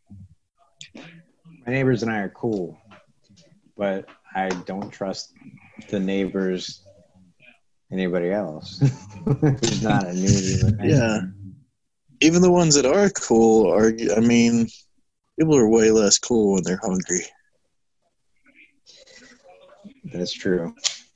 My neighbors and I are cool, but I don't trust the neighbors, anybody else. Who's not a newbie.
Yeah. Even the ones that are cool are, I mean, people are way less cool when they're hungry.
That's true.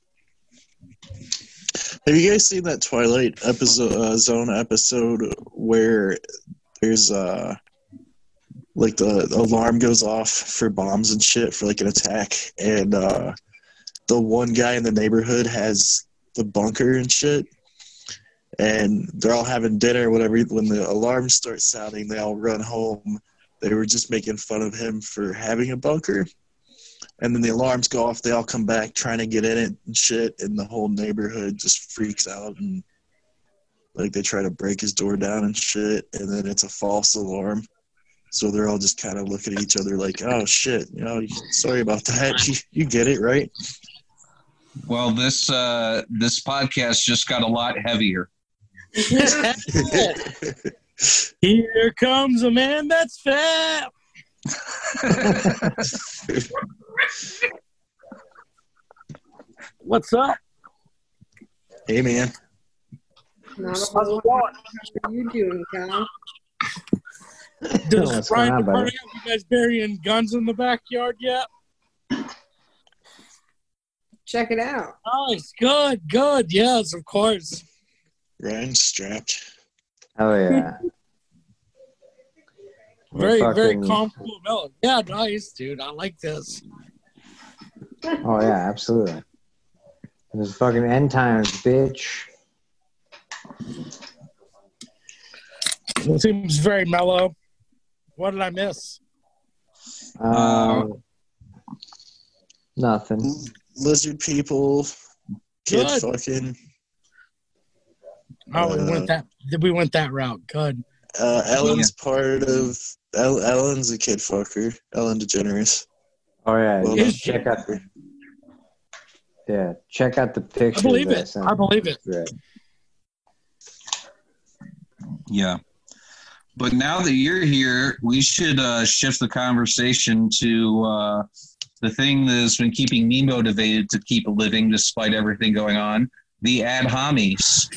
Have you guys seen that Twilight Zone episode where there's like the alarm goes off for bombs and shit for like an attack, and the one guy in the neighborhood has the bunker and shit, and they're all having dinner or whatever. When the alarms start sounding, they all run home. They were just making fun of him for having a bunker. And then the alarms go off, they all come back trying to get in it and shit, and the whole neighborhood just freaks out, and like they try to break his door down and shit, and then it's a false alarm. So they're all just kind of looking at each other like, oh shit, you know, sorry about that. You get it, right?
Well, this podcast just got a lot heavier.
Here comes a man that's fat. What's up?
Hey, man.
Not a whole lot. How are you doing, Kyle?
Does
What's
Brian
going on, buddy?
have you guys burying guns in the backyard yet?
Check it out.
Nice, good. Yes, of course.
Ryan's strapped.
Oh, yeah.
Very
Fucking-
comfortable melon. Yeah, nice, dude. I like this.
Oh, yeah, absolutely. There's fucking end times, bitch.
It seems very mellow. What did I miss?
Nothing.
Lizard people, kid
Good.
fucking.
Oh, we went that route. Good.
Ellen's part of. Ellen's a kid fucker. Ellen DeGeneres.
Oh yeah,
Well,
check out the picture.
I believe it. I believe it.
Right.
Yeah. But now that you're here, we should shift the conversation to the thing that has been keeping me motivated to keep living despite everything going on, the ad homies.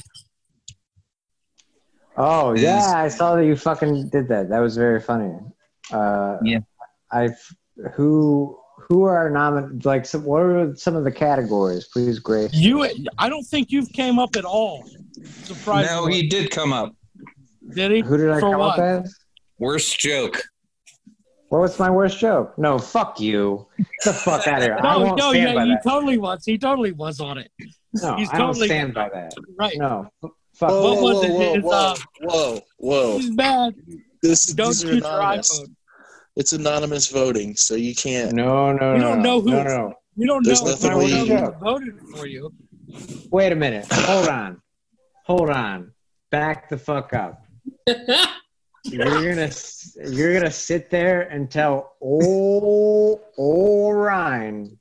Oh, yeah, I saw that you fucking did that. That was very funny.
Yeah.
Who are nominated? Like, what are some of the categories? Please, Grace.
I don't think you've came up at all. Surprisingly.
No, he did come up.
Did he?
Who did I come up as?
Worst joke.
What was my worst joke? No, fuck you. Get the fuck out of here. I won't stand by that.
Totally was. He totally was on it.
No, I don't stand by that.
Right.
No. Fuck.
What was it?
Whoa.
He's bad.
These are
use your
anonymous.
iPhone.
It's anonymous voting, so you can't.
No.
We don't know who.
No.
We don't
There's
know
nothing
who voted for you.
Wait a minute. Hold on. Back the fuck up. You're gonna sit there and tell old Ryan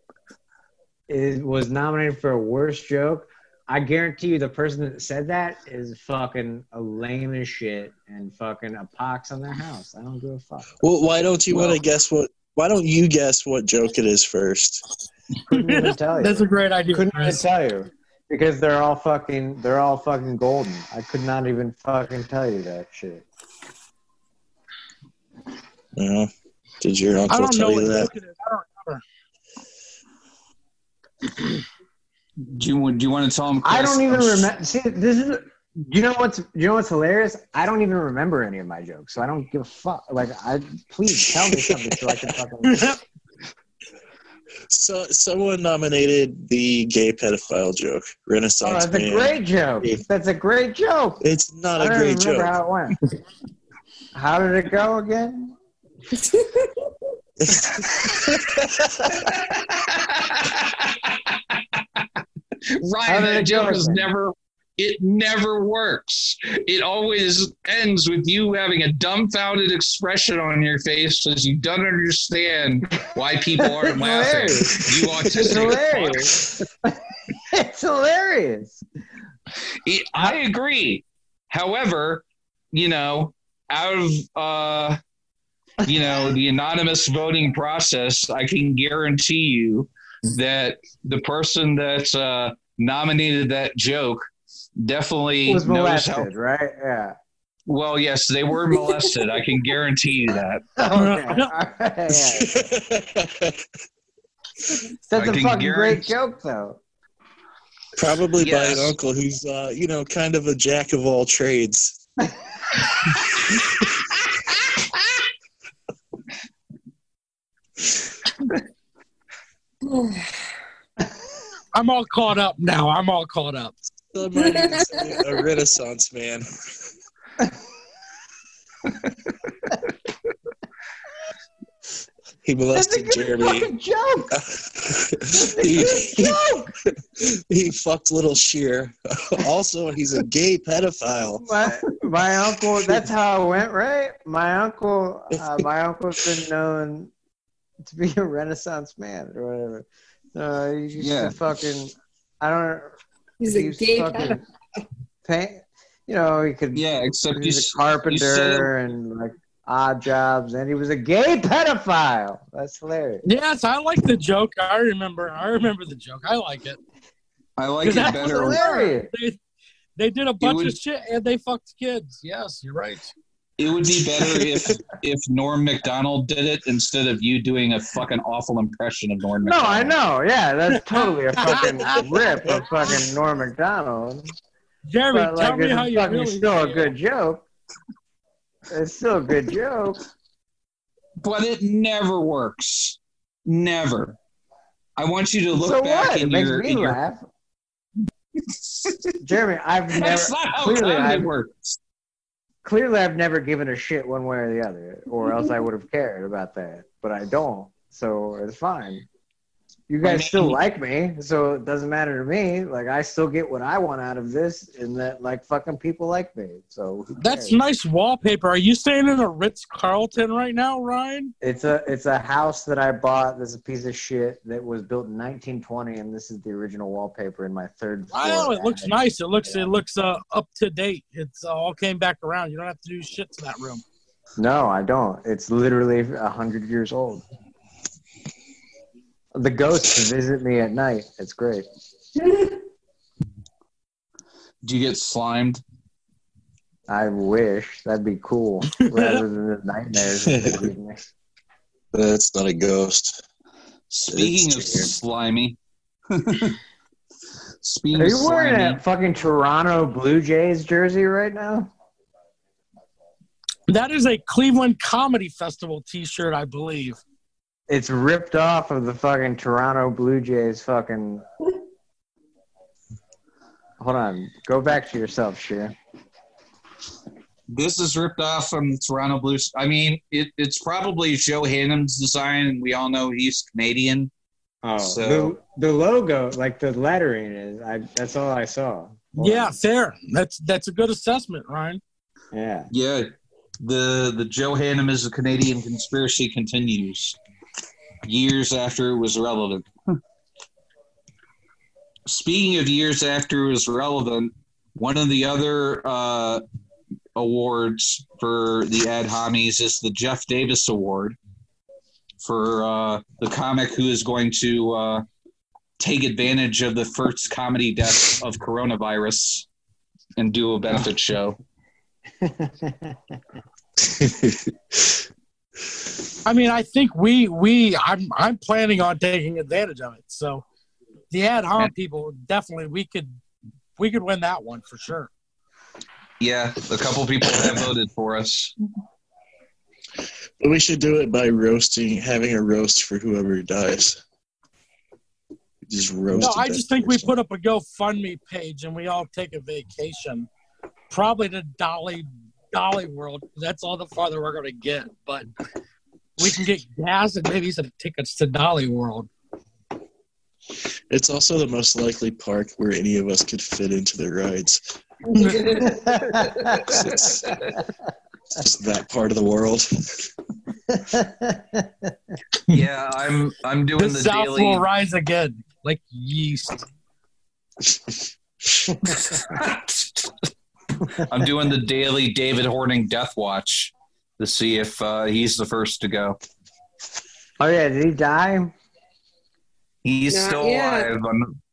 was nominated for a worst joke. I guarantee you the person that said that is fucking a lame as shit and fucking a pox on their house. I don't give a fuck.
Well, why don't you want to guess what? Why don't you guess what joke it is first?
Couldn't even tell you.
That's a great idea.
Couldn't even tell you because they're all fucking golden. I could not even fucking tell you that shit.
No. Did your uncle tell you that?
I don't remember.
Do you want to tell him?
I don't even remember. See, this is. You know what's hilarious? I don't even remember any of my jokes, so I don't give a fuck. Like, please tell me something so I can fucking.
So someone nominated the gay pedophile joke. Renaissance.
Oh, that's a great joke. That's a great joke.
It's not a great joke.
I don't remember how it went. How did it go again?
Ryan, that joke is never works. It always ends with you having a dumbfounded expression on your face as you don't understand why people aren't laughing. You autistic fuck.
It's hilarious.
I agree. However, out of the anonymous voting process, I can guarantee you that the person that nominated that joke definitely
was
knows
molested, right? Yeah.
Well, yes, they were molested. I can guarantee you that.
Okay. That's a fucking great joke, though.
Probably by an uncle who's, kind of a jack of all trades.
I'm all caught up now.
Somebody is a Renaissance man. He molested Jeremy.
Joke.
He fucked little Sheer. Also, he's a gay pedophile.
My uncle. That's how it went, right? My uncle's been known to be a Renaissance man or whatever. He used to fucking. I don't.
He's a gay pedophile.
Paint. He could.
Yeah, except
he's a carpenter and like odd jobs, and he was a gay pedophile. That's hilarious.
Yes, I like the joke. I remember the joke. I like it.
I like it better.
Hilarious.
They did a bunch of shit and they fucked kids. Yes, you're right.
It would be better if Norm Macdonald did it instead of you doing a fucking awful impression of Norm Macdonald.
No, I know. Yeah, that's totally a fucking rip of fucking Norm Macdonald.
Jeremy, tell me how you really
It's still a good joke. It's still a good joke.
But it never works. Never. I want you to look back in
makes
your...
me laugh. Jeremy,
That's not how comedy works.
Clearly, I've never given a shit one way or the other, or else I would have cared about that. But I don't, so it's fine. You guys still like me, so it doesn't matter to me. Like, I still get what I want out of this, and that, like, fucking people like me. So
that's nice wallpaper. Are you staying in a Ritz-Carlton right now, Ryan?
It's a house that I bought. That's a piece of shit that was built in 1920, and this is the original wallpaper in my third floor.
Oh, it looks nice. It looks up to date. It's all came back around. You don't have to do shit to that room.
No, I don't. It's literally 100 years old. The ghosts visit me at night. It's great.
Do you get slimed?
I wish. That'd be cool. Rather than the nightmares.
That's not a ghost.
Speaking of slimy.
Are you wearing a fucking Toronto Blue Jays jersey right now?
That is a Cleveland Comedy Festival t-shirt, I believe.
It's ripped off of the fucking Toronto Blue Jays fucking... Hold on. Go back to yourself, Sheer.
This is ripped off from the Toronto Blues. I mean, it's probably Joe Hannum's design, and we all know he's Canadian.
Oh,
so
the logo, like the lettering is. That's all I saw.
Yeah, fair. That's a good assessment, Ryan.
Yeah.
Yeah. The Joe Hannum is a Canadian conspiracy continues years after it was relevant. Speaking of years after it was relevant, one of the other awards for the ad homies is the Jeff Davis Award for the comic who is going to take advantage of the first comedy death of coronavirus and do a benefit show.
I mean, I think I'm planning on taking advantage of it. So the ad hoc people, definitely we could win that one for sure.
Yeah, a couple people have voted for us.
But we should do it by having a roast for whoever dies. Just roast.
No, I just think we put up a GoFundMe page and we all take a vacation, probably to Dolly World. That's all the farther we're going to get, but we can get gas and maybe some tickets to Dolly World.
It's also the most likely park where any of us could fit into the rides. It's just that part of the world.
Yeah, I'm doing the
South
daily.
will rise again like yeast.
I'm doing the daily David Horning Death Watch to see if he's the first to go.
Oh yeah, did he die?
He's
Not
still
yet.
alive.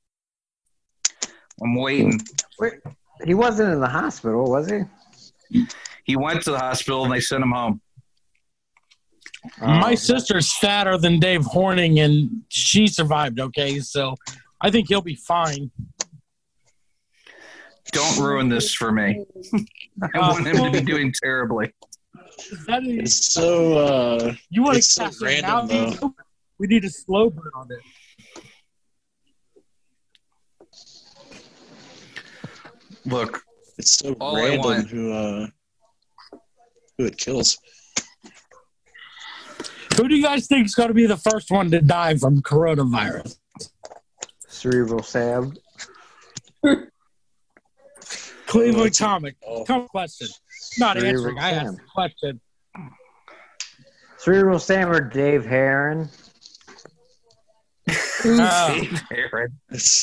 I'm waiting.
Wait, he wasn't in the hospital, was he?
He went to the hospital and they sent him home.
My sister's fatter than Dave Horning, and she survived okay, so I think he'll be fine.
Don't ruin this for me. I want him to be doing terribly.
It's so
you want
it's
to
so
cast it
random,
now?
though.
We need a slow burn on it.
Look,
It's so
all I
random
want-
who it kills.
Who do you guys think is going to be the first one to die from coronavirus?
Cerebral Sam.
Cleveland comic.
Oh.
Come question. Not
Cerebral
answering. I asked
Sam.
the question.
Cerebral Sam or Dave Heron?
Dave Aaron.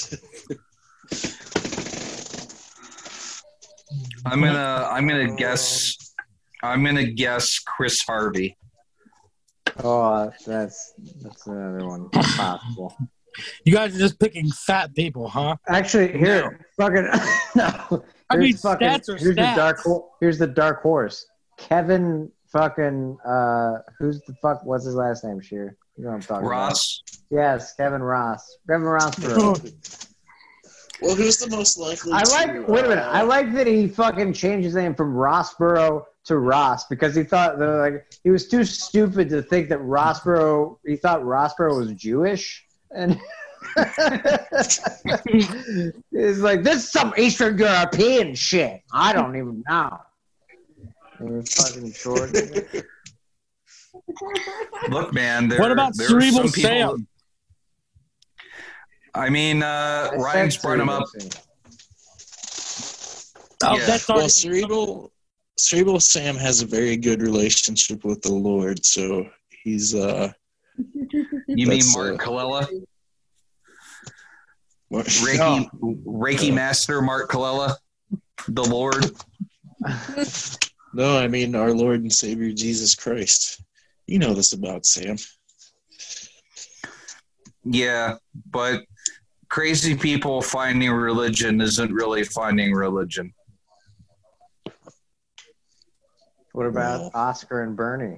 I'm gonna guess Chris Harvey.
Oh, that's another one possible.
You guys are just picking fat people, huh?
Actually, here, fucking no.
I mean,
Here's fucking-
stats are
here's
stats.
Here's the dark horse. Kevin fucking who's the fuck? What's his last name? Sheer. You know what I'm talking
Ross.
about. Yes, Kevin Ross. Kevin Rossborough.
Well, who's the most likely?
I like.
to,
Wait a minute. I like that he fucking changed his name from Rossborough to Ross because he thought he was too stupid to think that Rossborough. He thought Rossborough was Jewish, and it's like this is some Eastern European shit. I don't even know. And it's fucking short.
Look, man.
What about
there are
Cerebral
some people-
Sam?
I mean, Ryan's brought him up.
Oh,
Yeah.
that's
Well,
already
Cerebral Sam has a very good relationship with the Lord, so he's
You mean
That's,
Mark Colella?
what-
Reiki Master Mark Colella? The Lord?
No, I mean our Lord and Savior Jesus Christ. You know this about Sam.
Yeah, but crazy people finding religion isn't really finding religion.
What about Oscar and Bernie?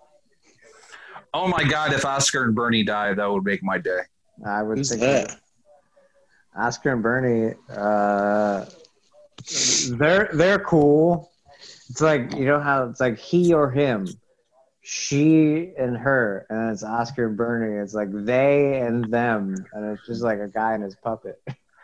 Oh my God, if Oscar and Bernie died, that would make my day.
I would
Who's
think
that?
Oscar and Bernie, they're cool. It's like, you know how it's like he or him, she and her, and it's Oscar and Bernie. It's like they and them, and it's just like a guy and his puppet.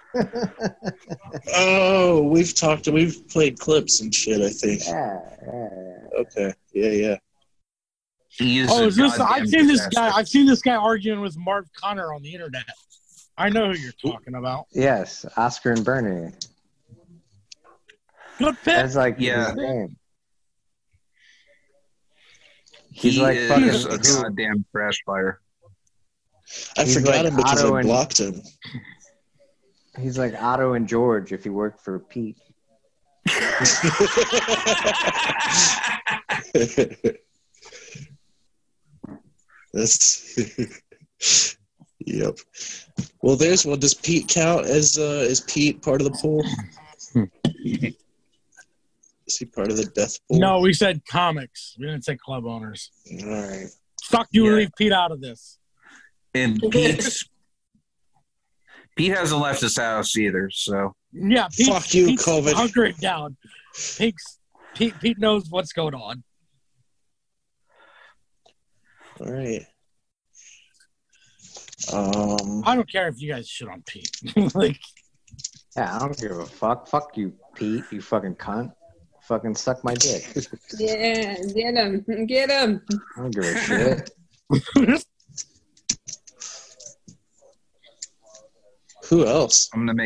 Oh, we've played clips and shit, I think.
Yeah.
Okay. Yeah.
He's
Oh,
a
is this?
goddamn disaster.
I've seen this guy arguing with Marv Connor on the internet. I know who you're talking about.
Yes, Oscar and Bernie.
Good pick.
That's like
Yeah.
his name.
He
like
is
fucking-
a goddamn trash fire.
I
He's
forgot
like
him because
Otto
I
and-
blocked him.
He's like Otto and George if he worked for Pete.
That's yep. Well, there's one. Does Pete count as is Pete part of the pool? Is he part of the death pool?
No, we said comics. We didn't say club owners.
All right.
Fuck you,
Yeah.
leave Pete out of this.
And Pete hasn't left his house either, so
Yeah, Pete,
Fuck you,
Pete's
COVID.
hunkering down. Pete knows what's going on.
All right.
I don't care if you guys shit on Pete. Like,
Yeah, I don't give a fuck. Fuck you, Pete, you fucking cunt. Fucking suck my dick.
Yeah, get him. Get him.
I don't give a shit.
who else?
I'm gonna make.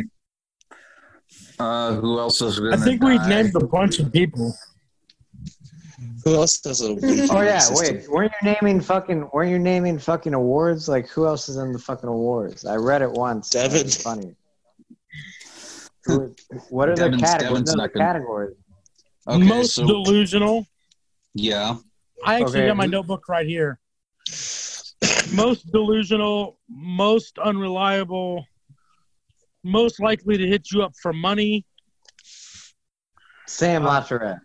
Who else is gonna?
I think we
die?
named a bunch of people.
Who else does a?
Oh yeah, wait. Weren't you naming fucking awards? Like who else is in the fucking awards? I read it once.
Devin.
It's funny. What are
Devin's
the categories?
Okay,
Most
so
delusional.
yeah,
I actually
Okay.
got my notebook right here. Most delusional, most unreliable, most likely to hit you up for money.
Sam Latourette.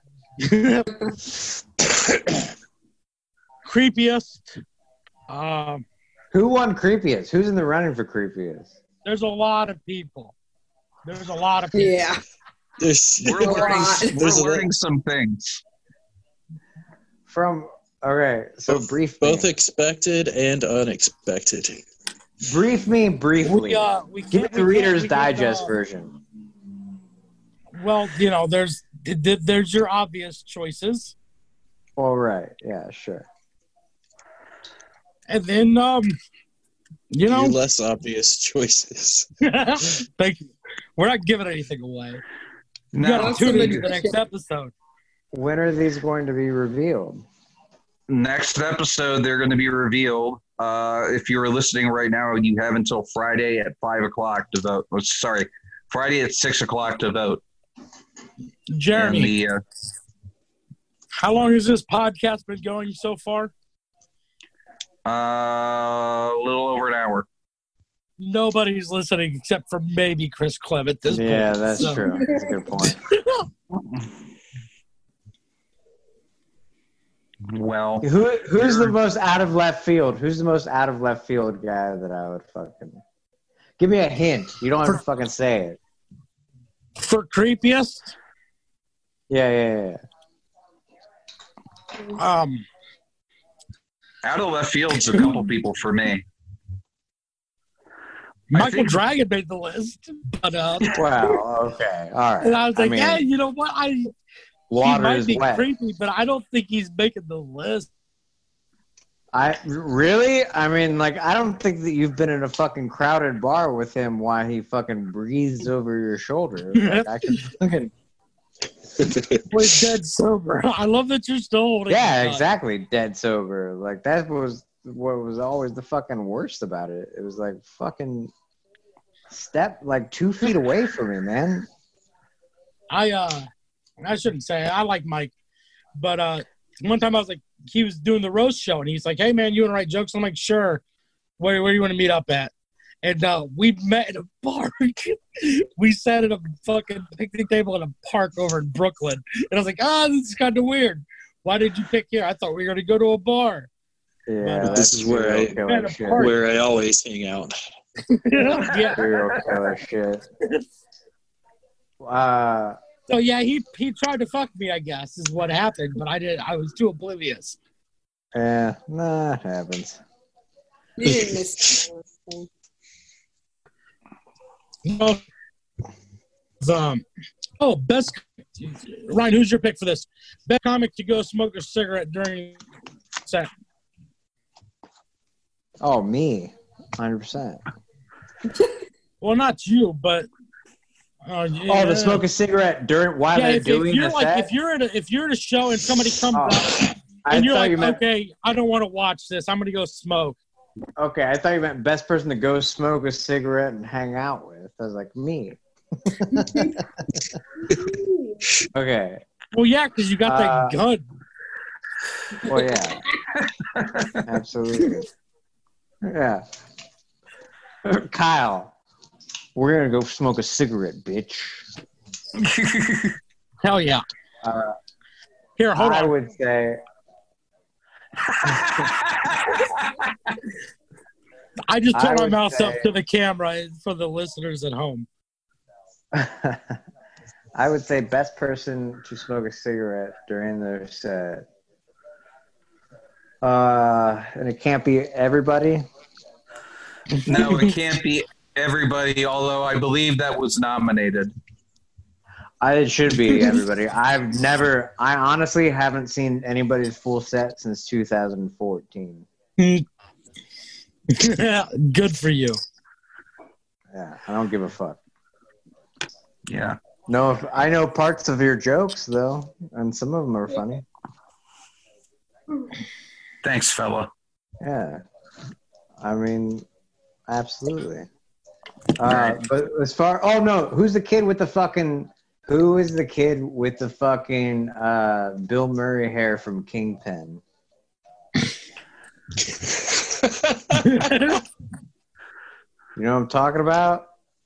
Creepiest.
Who won creepiest? Who's in the running for creepiest?
There's a lot of people. There's a lot of people.
Yeah.
There's,
we're learning.
There's
We're
a-
learning some things.
Okay, so brief
both
me.
expected and unexpected.
Brief me briefly.
We
Give me
can't-
the
we
Reader's
can't-
Digest version.
Well, you know, there's your obvious choices,
All right. Yeah, sure.
and then you know,
Your less obvious choices.
thank you. We're not giving anything away. You
No,
gotta tune into the
Awesome.
next episode.
When are these going to be revealed?
next episode they're going to be revealed. If you're listening right now, you have until Friday at 5:00 to vote. Oh, sorry, Friday at 6:00 to vote.
Jeremy,
And
how long has this podcast been going so far?
a little over an hour.
Nobody's listening except for maybe Chris Clem at this point.
Yeah, that's
So-
true. That's a good point.
Well,
Who's the most out of left field? Who's the most out of left field guy that I would fucking give me a hint? You don't have to fucking say it.
For creepiest,
Yeah.
out of left field's a couple people for me.
Michael
think-
Dragon made the list, but
Wow. Okay. All right.
and I was like,
mean,
hey, you know what? He
water
might
is
be
wet.
creepy, but I don't think he's making the list.
I really? I mean, like, I don't think that you've been in a fucking crowded bar with him while he fucking breathes over your shoulder. Like, I can fucking.
We're dead sober. I love that you're still holding.
Yeah, exactly. Dead sober. Like, that was what was always the fucking worst about it. It was like fucking step like 2 feet away from me, man.
I shouldn't say I like Mike, but one time I was like, he was doing the roast show, and he's like, "Hey man, you want to write jokes?" I'm like, "Sure." Where do you want to meet up at? And we met at a bar. We sat at a fucking picnic table in a park over in Brooklyn. And I was like, this is kind of weird. Why did you pick here? I thought we were going to go to a bar.
Yeah,
but this is where I always hang out.
Yeah.
Serial killer shit.
So yeah, he tried to fuck me, I guess, is what happened. But I was too oblivious.
Yeah, nah, it happens.
You didn't miss anything.
Best Ryan, who's your pick for this? Best comic to go smoke a cigarette during set.
Oh, me, 100%.
Well, not you, but
to smoke a cigarette while they're doing the set.
If you're at a show and somebody comes up and you're like, okay, I don't want to watch this. I'm gonna go smoke.
Okay, I thought you meant best person to go smoke a cigarette and hang out with. I was like, me. Okay.
Well, yeah, because you got that gun.
Well, yeah. Absolutely. Yeah. Kyle, we're going to go smoke a cigarette, bitch.
Hell yeah. Here, hold on.
I would say...
I just put my mouth up to the camera for the listeners at home.
I would say best person to smoke a cigarette during their set. And it can't be everybody.
No, it can't be everybody, although I believe that was nominated.
It should be everybody. I honestly haven't seen anybody's full set since 2014.
Good for you.
Yeah, I don't give a fuck.
Yeah.
No, I know parts of your jokes, though, and some of them are funny.
Thanks, fella.
Yeah. I mean, absolutely. But as far... Oh, no. Who is the kid with the fucking Bill Murray hair from Kingpin? You know what I'm talking about?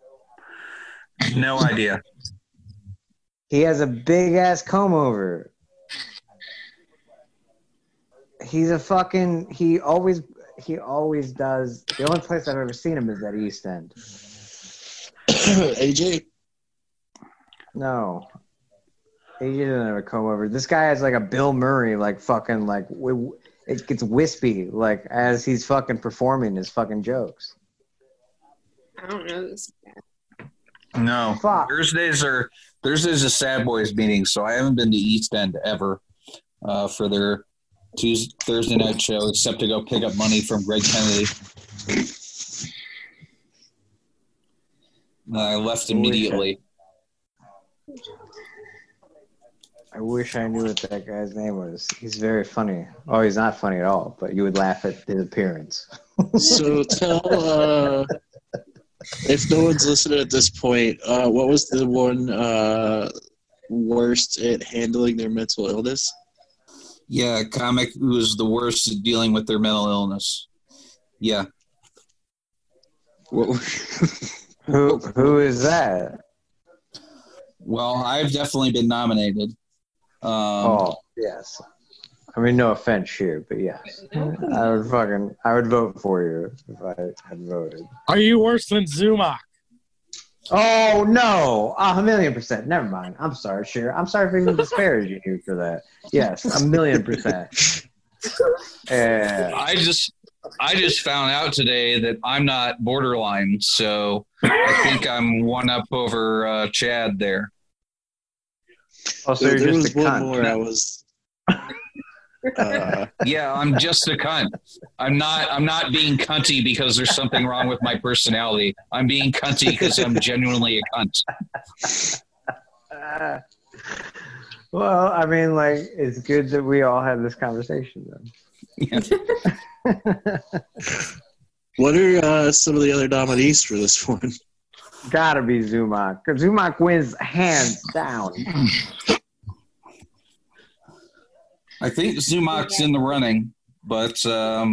No idea.
He has a big-ass comb-over. He's a fucking... He always does... The only place I've ever seen him is at East End.
AJ?
No. AJ doesn't have a comb-over. This guy has like a Bill Murray, like fucking like... It gets wispy, like, as he's fucking performing his fucking jokes.
I don't know this guy.
No.
Fuck.
Thursdays a Sad Boys meeting, so I haven't been to East End ever for their Thursday night show, except to go pick up money from Greg Kennedy. I left immediately.
I wish I knew what that guy's name was. He's very funny. Oh, he's not funny at all, but you would laugh at his appearance.
So tell, if no one's listening at this point, what was the one worst at handling their mental illness?
Yeah, comic who was the worst at dealing with their mental illness. Yeah.
Who is that?
Well, I've definitely been nominated.
Yes. I mean, no offense here, but yes. I would vote for you if I had voted.
Are you worse than Zumak?
Oh, no. 1,000,000%. Never mind. I'm sorry, Cher. I'm sorry for even disparaging you for that. Yes, 1,000,000%.
I just found out today that I'm not borderline, so I think I'm one up over Chad there.
Oh, so you're
there
just
was
a
one
cunt.
more I was...
Yeah, I'm just a cunt. I'm not being cunty because there's something wrong with my personality. I'm being cunty because I'm genuinely a cunt.
Well, I mean, like, it's good that we all had this conversation, then.
Yeah.
What are some of the other nominees for this one?
Gotta be Zumak. Because Zumak wins hands down.
I think Zumak's in the running, but I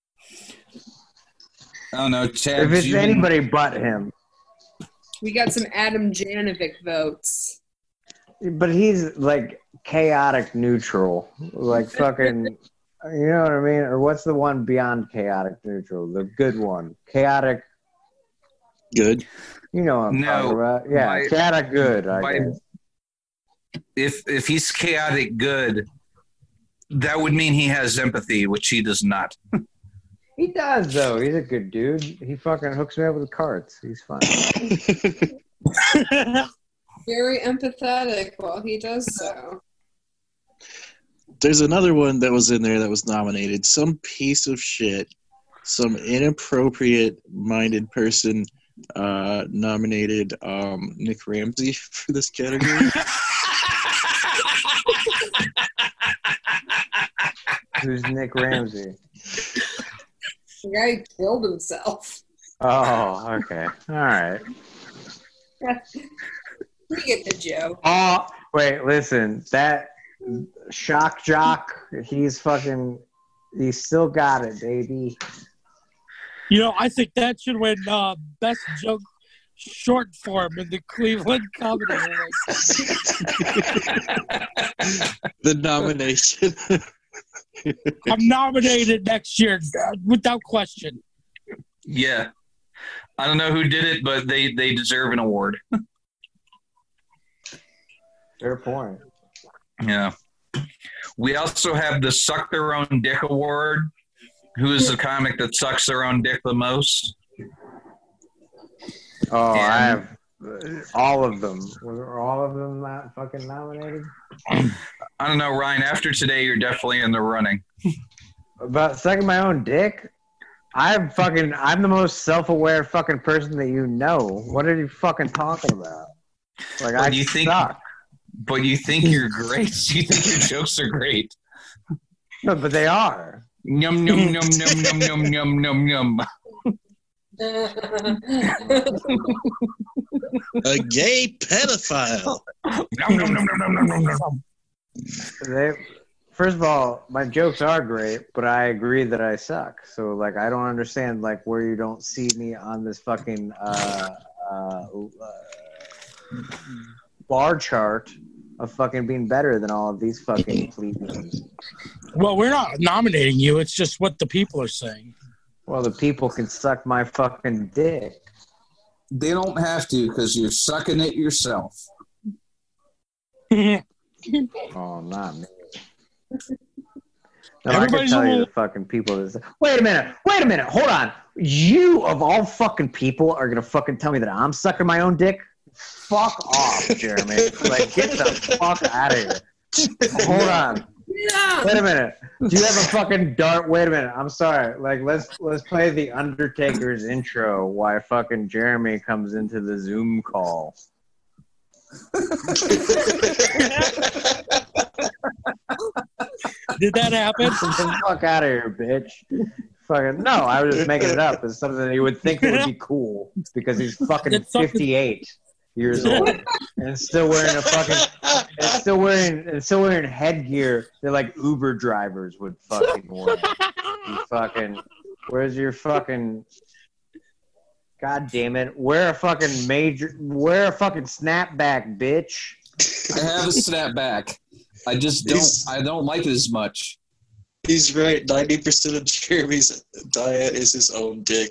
don't know. Tabs,
If it's anybody but him.
We got some Adam Janovic votes.
But he's, like, chaotic neutral. Like, fucking... You know what I mean? Or what's the one beyond chaotic neutral? The good one. Chaotic...
Good.
You know what I'm talking about. Yeah, chaotic good, I guess.
If he's chaotic good, that would mean he has empathy, which he does not.
He does, though. He's a good dude. He fucking hooks me up with carts. He's fine.
Very empathetic while he does so.
There's another one that was in there that was nominated. Some piece of shit, some inappropriate-minded person nominated Nick Ramsey for this category.
Who's Nick Ramsey?
The guy who killed himself.
Oh, okay. All right.
We get the joke.
Oh, wait, listen. That shock jock, he still got it, baby.
You know, I think that should win best joke short form in the Cleveland Comedy Awards.
The nomination.
I'm nominated next year without question.
Yeah. I don't know who did it, but they deserve an award.
Fair point.
Yeah. We also have the Suck Their Own Dick Award. Who is the comic that sucks their own dick the most?
Oh, and I have all of them. Were all of them not fucking nominated?
I don't know, Ryan. After today, you're definitely in the running.
About sucking my own dick? I'm the most self-aware fucking person that you know. What are you fucking talking about? Like, I suck.
But you think you're great. You think your jokes are great.
No, but they are.
Yum, yum, yum, yum, yum, yum, yum, yum, yum.
A gay pedophile.
First of all, my jokes are great, but I agree that I suck. So, like, I don't understand, like, where you don't see me on this fucking bar chart of fucking being better than all of these fucking plebeians.
Well, we're not nominating you. It's just what the people are saying.
Well, the people can suck my fucking dick.
They don't have to because you're sucking it yourself.
Oh, not me. No, I can tell you the fucking people that... Wait a minute, hold on. You, of all fucking people, are going to fucking tell me that I'm sucking my own dick? Fuck off, Jeremy. Like, get the fuck out of here. Hold on.
Yeah.
Wait a minute. Do you have a fucking dart? Wait a minute. I'm sorry. Like, let's play the Undertaker's intro while fucking Jeremy comes into the Zoom call.
Did that happen?
Get the fuck out of here, bitch. Fucking no, I was just making it up. It's something that he would think would be cool because he's fucking 58 years old and still wearing a fucking still wearing headgear that like Uber drivers would fucking wear. You fucking where's your fucking God damn it. Wear a fucking snapback, bitch.
I have a snapback. I just don't like it as much.
He's right. 90% of Jeremy's diet is his own dick.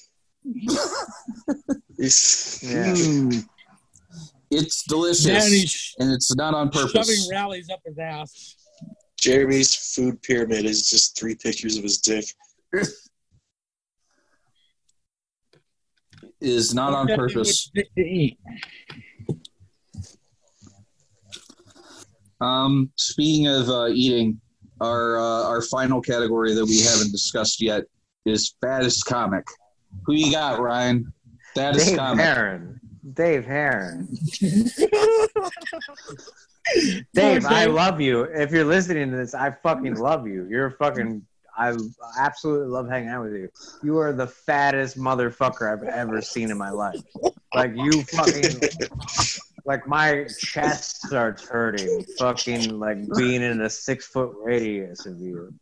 It's delicious, and it's not on purpose.
Shoving rallies up his ass.
Jeremy's food pyramid is just 3 pictures of his dick.
Is not on purpose. Speaking of eating,
our final category that we haven't discussed yet is fattest comic. Who you got, Ryan? Fattest comic.
Dave Herron. Dave, I love you. If you're listening to this, I fucking love you. I absolutely love hanging out with you. You are the fattest motherfucker I've ever seen in my life. Like, you fucking... Like, my chest starts hurting, fucking, like, being in a 6-foot radius of you.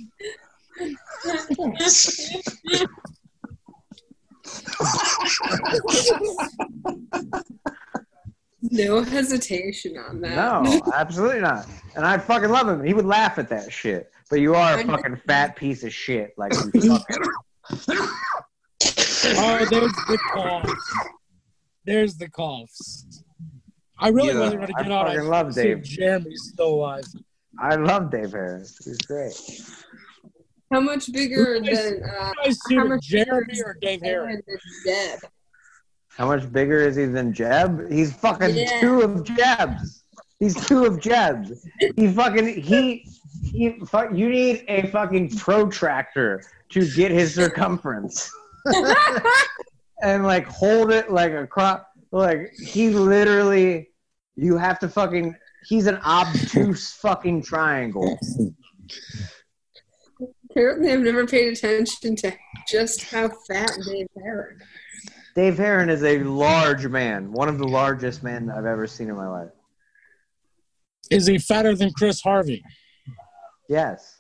No hesitation on that.
No, absolutely not. And I fucking love him. He would laugh at that shit. But you are a fucking fat piece of shit. Like, you fucking...
Oh, there's the coughs. There's the coughs. I really wasn't going to get on.
I love Dave.
Jeremy's still alive.
I love Dave Harris. He's great.
How much bigger than
Jeremy or Dave Harris?
Jeb?
How much bigger is he than Jeb? He's fucking 2 of Jeb's. He's 2 of Jeb's. You need a fucking protractor to get his circumference. And like hold it like a crop. Like he literally, you have to fucking, he's an obtuse fucking triangle.
Apparently I've never paid attention to just how fat Dave Herron.
Dave Herron is a large man. One of the largest men I've ever seen in my life.
Is he fatter than Chris Harvey?
Yes.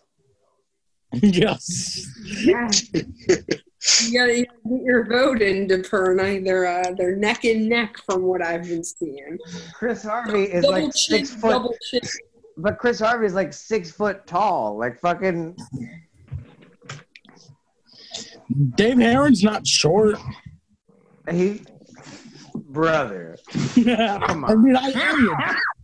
Yes.
You gotta get your vote in, DePerna. They're neck and neck from what I've been seeing.
Chris Harvey is double like 6 foot. But Chris Harvey is like 6 foot tall. Like fucking.
Dave Herron's not short.
Brother.
Come on. I mean, I hear you.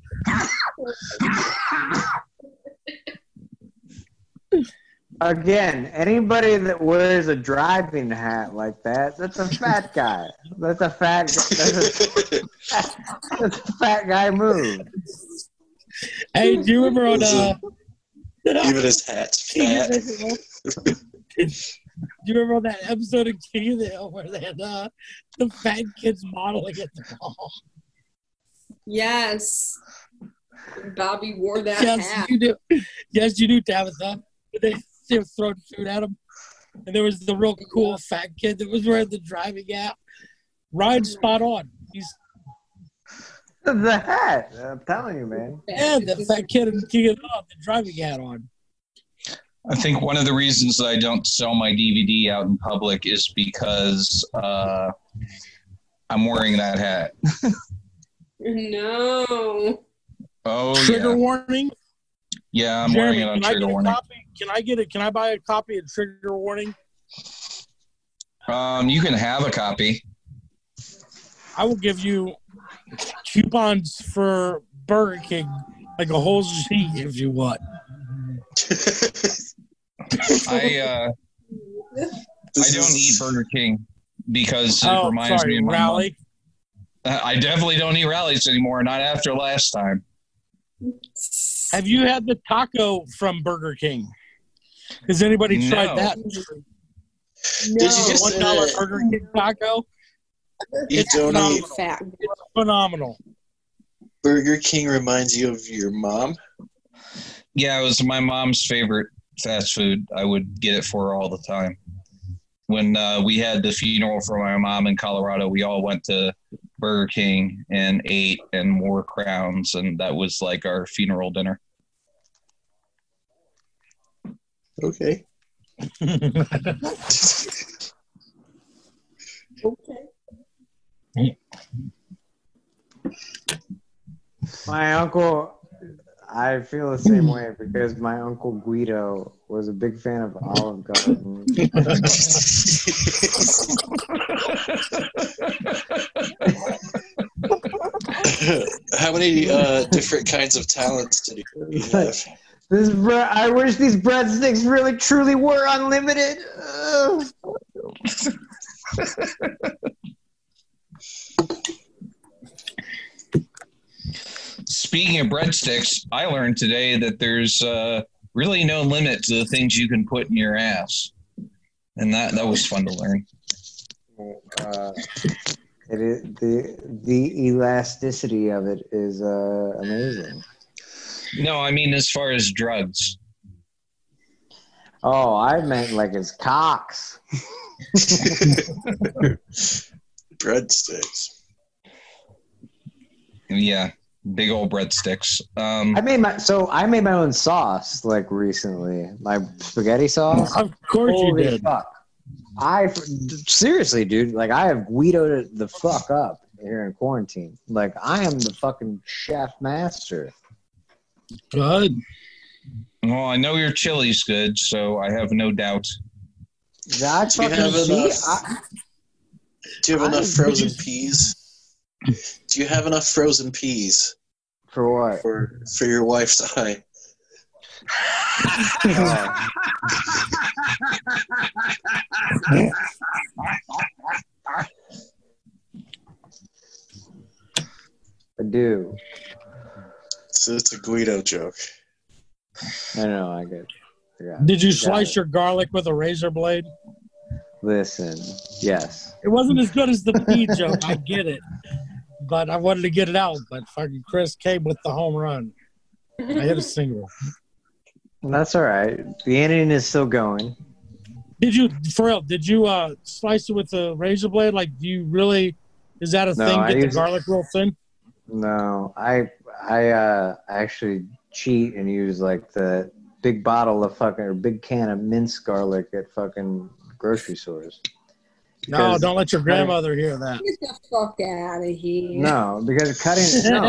Again, anybody that wears a driving hat like that's a fat guy. That's a fat guy move.
Hey, do you remember on
even his hat's fat?
Do you remember on that episode of King of the Hill where they had the fat kids modeling at the mall?
Yes. Bobby wore that hat.
You do. Yes, you do, Tabitha. They were throwing food at him. And there was the real cool fat kid that was wearing the driving hat. Ryan's spot on. He's
the hat. I'm telling you, man.
Yeah, the fat kid in King of the Hill, the driving hat on.
I think one of the reasons I don't sell my DVD out in public is because I'm wearing that hat.
No.
Oh,
Trigger warning?
Yeah, I'm wearing it on trigger warning.
Can I buy a copy of Trigger Warning?
You can have a copy.
I will give you coupons for Burger King, like a whole sheet if you want.
I don't eat Burger King because it reminds me of my
Rally.
Mom. I definitely don't eat rallies anymore, not after last time.
Have you had the taco from Burger King? Has anybody tried that?
No.
$1 Burger King taco?
It's phenomenal.
Fat.
It's phenomenal.
Burger King reminds you of your mom?
Yeah, it was my mom's favorite fast food. I would get it for her all the time. When we had the funeral for my mom in Colorado, we all went to Burger King and ate and wore crowns, and that was like our funeral dinner.
Okay.
Okay.
My uncle, I feel the same way because my uncle Guido was a big fan of Olive Garden.
How many different kinds of talents did you have?
I wish these breadsticks really truly were unlimited.
Speaking of breadsticks, I learned today that there's
really no limit to the things you can put in your ass. And that was fun to learn.
It is, the elasticity of it is amazing.
No, I mean as far as drugs.
Oh, I meant like it's cocks.
Breadsticks.
Yeah, big old breadsticks.
I made my own sauce like recently. My spaghetti sauce.
Of course
Holy
you did.
Fuck. Seriously, dude. Like I have Guido'd it the fuck up here in quarantine. Like I am the fucking chef master.
Good.
Well, I know your chili's good, so I have no doubt.
That's
Do you have enough frozen peas? Do you have enough frozen peas
For what?
for your wife's eye?
I do.
So it's a Guido joke.
I know. I get.
Did you slice your garlic with a razor blade?
Listen. Yes.
It wasn't as good as the pea joke. I get it, but I wanted to get it out. But fucking Chris came with the home run. I hit a single.
That's all right. The inning is still going.
Did you, for real? Did you slice it with a razor blade? Like, do you really? Is that a thing? Get the garlic real thin?
No, I actually cheat and use like the big bottle of fucking or big can of minced garlic at fucking grocery stores.
No, don't let your grandmother hear that.
Get the fuck out of here.
No, because cutting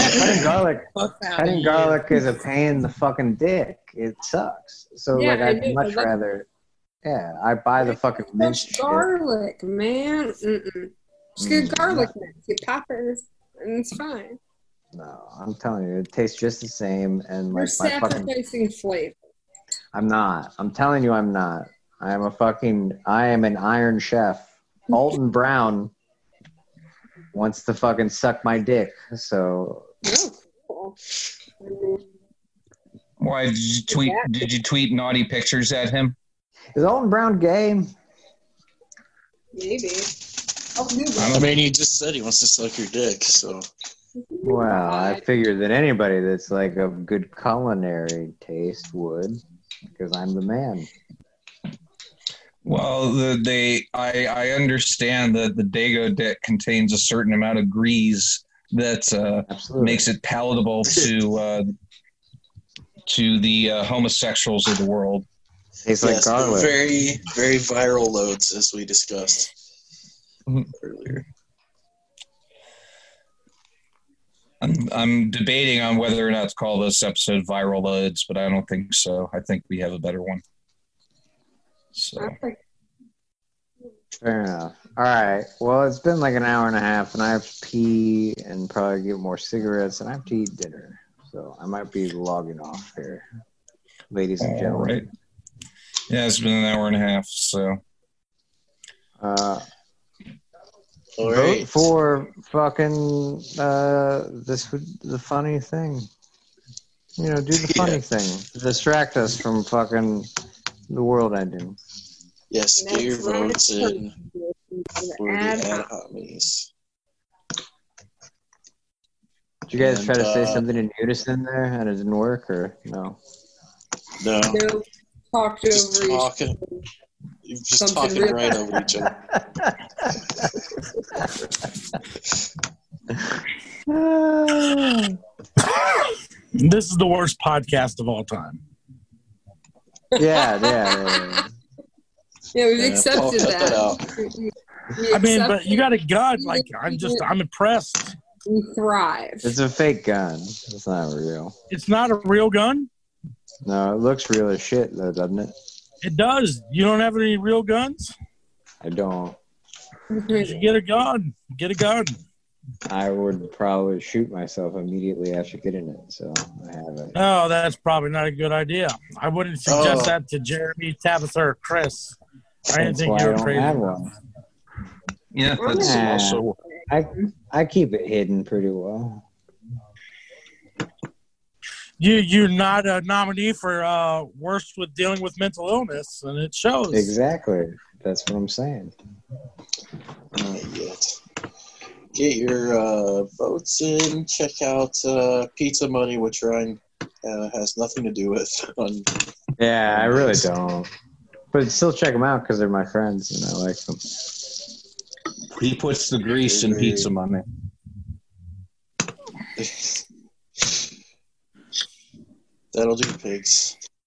garlic is a pain in the fucking dick. It sucks. So
Yeah,
I'd much rather. Yeah, I buy the fucking minced shit.
Garlic, man. Just get garlic mince. Get peppers, and it's fine.
No, I'm telling you, it tastes just the same. And
You're
like my fucking.
sacrificing flavor.
I'm not. I'm telling you, I'm not. I am an iron chef. Alton Brown wants to fucking suck my dick. So.
Oh, cool.
Why did you tweet? Did you tweet naughty pictures at him?
Is Alton Brown gay?
Maybe.
I mean, he just said he wants to suck your dick, so.
Well, I figured that anybody that's like of good culinary taste would, because I'm the man.
Well, I understand that the Dago dick contains a certain amount of grease that makes it palatable to the homosexuals of the world.
Tastes like garlic.
Very, very viral loads, as we discussed earlier.
I'm debating on whether or not to call this episode Viral Loads, but I don't think so. I think we have a better one. So.
Fair enough. All right. Well, it's been like an hour and a half, and I have to pee and probably get more cigarettes, and I have to eat dinner. So I might be logging off here, ladies and gentlemen.
All right. Yeah, it's been an hour and a half, so.
Vote for fucking the funny thing. You know, do the funny thing. Distract us from fucking the world ending.
Yes, get your votes in for the ad homies.
Did you guys try to say something in unison there and it didn't work, or no?
No.
Talked
Just
over
talking. You're just talking right over each other.
This is the worst podcast of all time.
Yeah.
Yeah, we've accepted that.
I mean, but you got a gun. Like, I'm impressed.
We thrive.
It's a fake gun. It's not real.
It's not a real gun?
No, it looks real as shit, though, doesn't it?
It does. You don't have any real guns?
I don't.
You should get a gun. Get a gun.
I would probably shoot myself immediately after getting it, so I haven't.
Oh, that's probably not a good idea. I wouldn't suggest that to Jeremy, Tabitha, or Chris. I didn't think you were crazy.
Have one.
Yeah, that's also.
I keep it hidden pretty well.
you're not a nominee for worst with dealing with mental illness, and it shows.
Exactly. That's what I'm saying.
Not yet. Get your votes in. Check out Pizza Money, which Ryan has nothing to do with.
Yeah, I really don't. But still check them out because they're my friends and I like them.
He puts the grease in Pizza Money.
That'll do, pigs.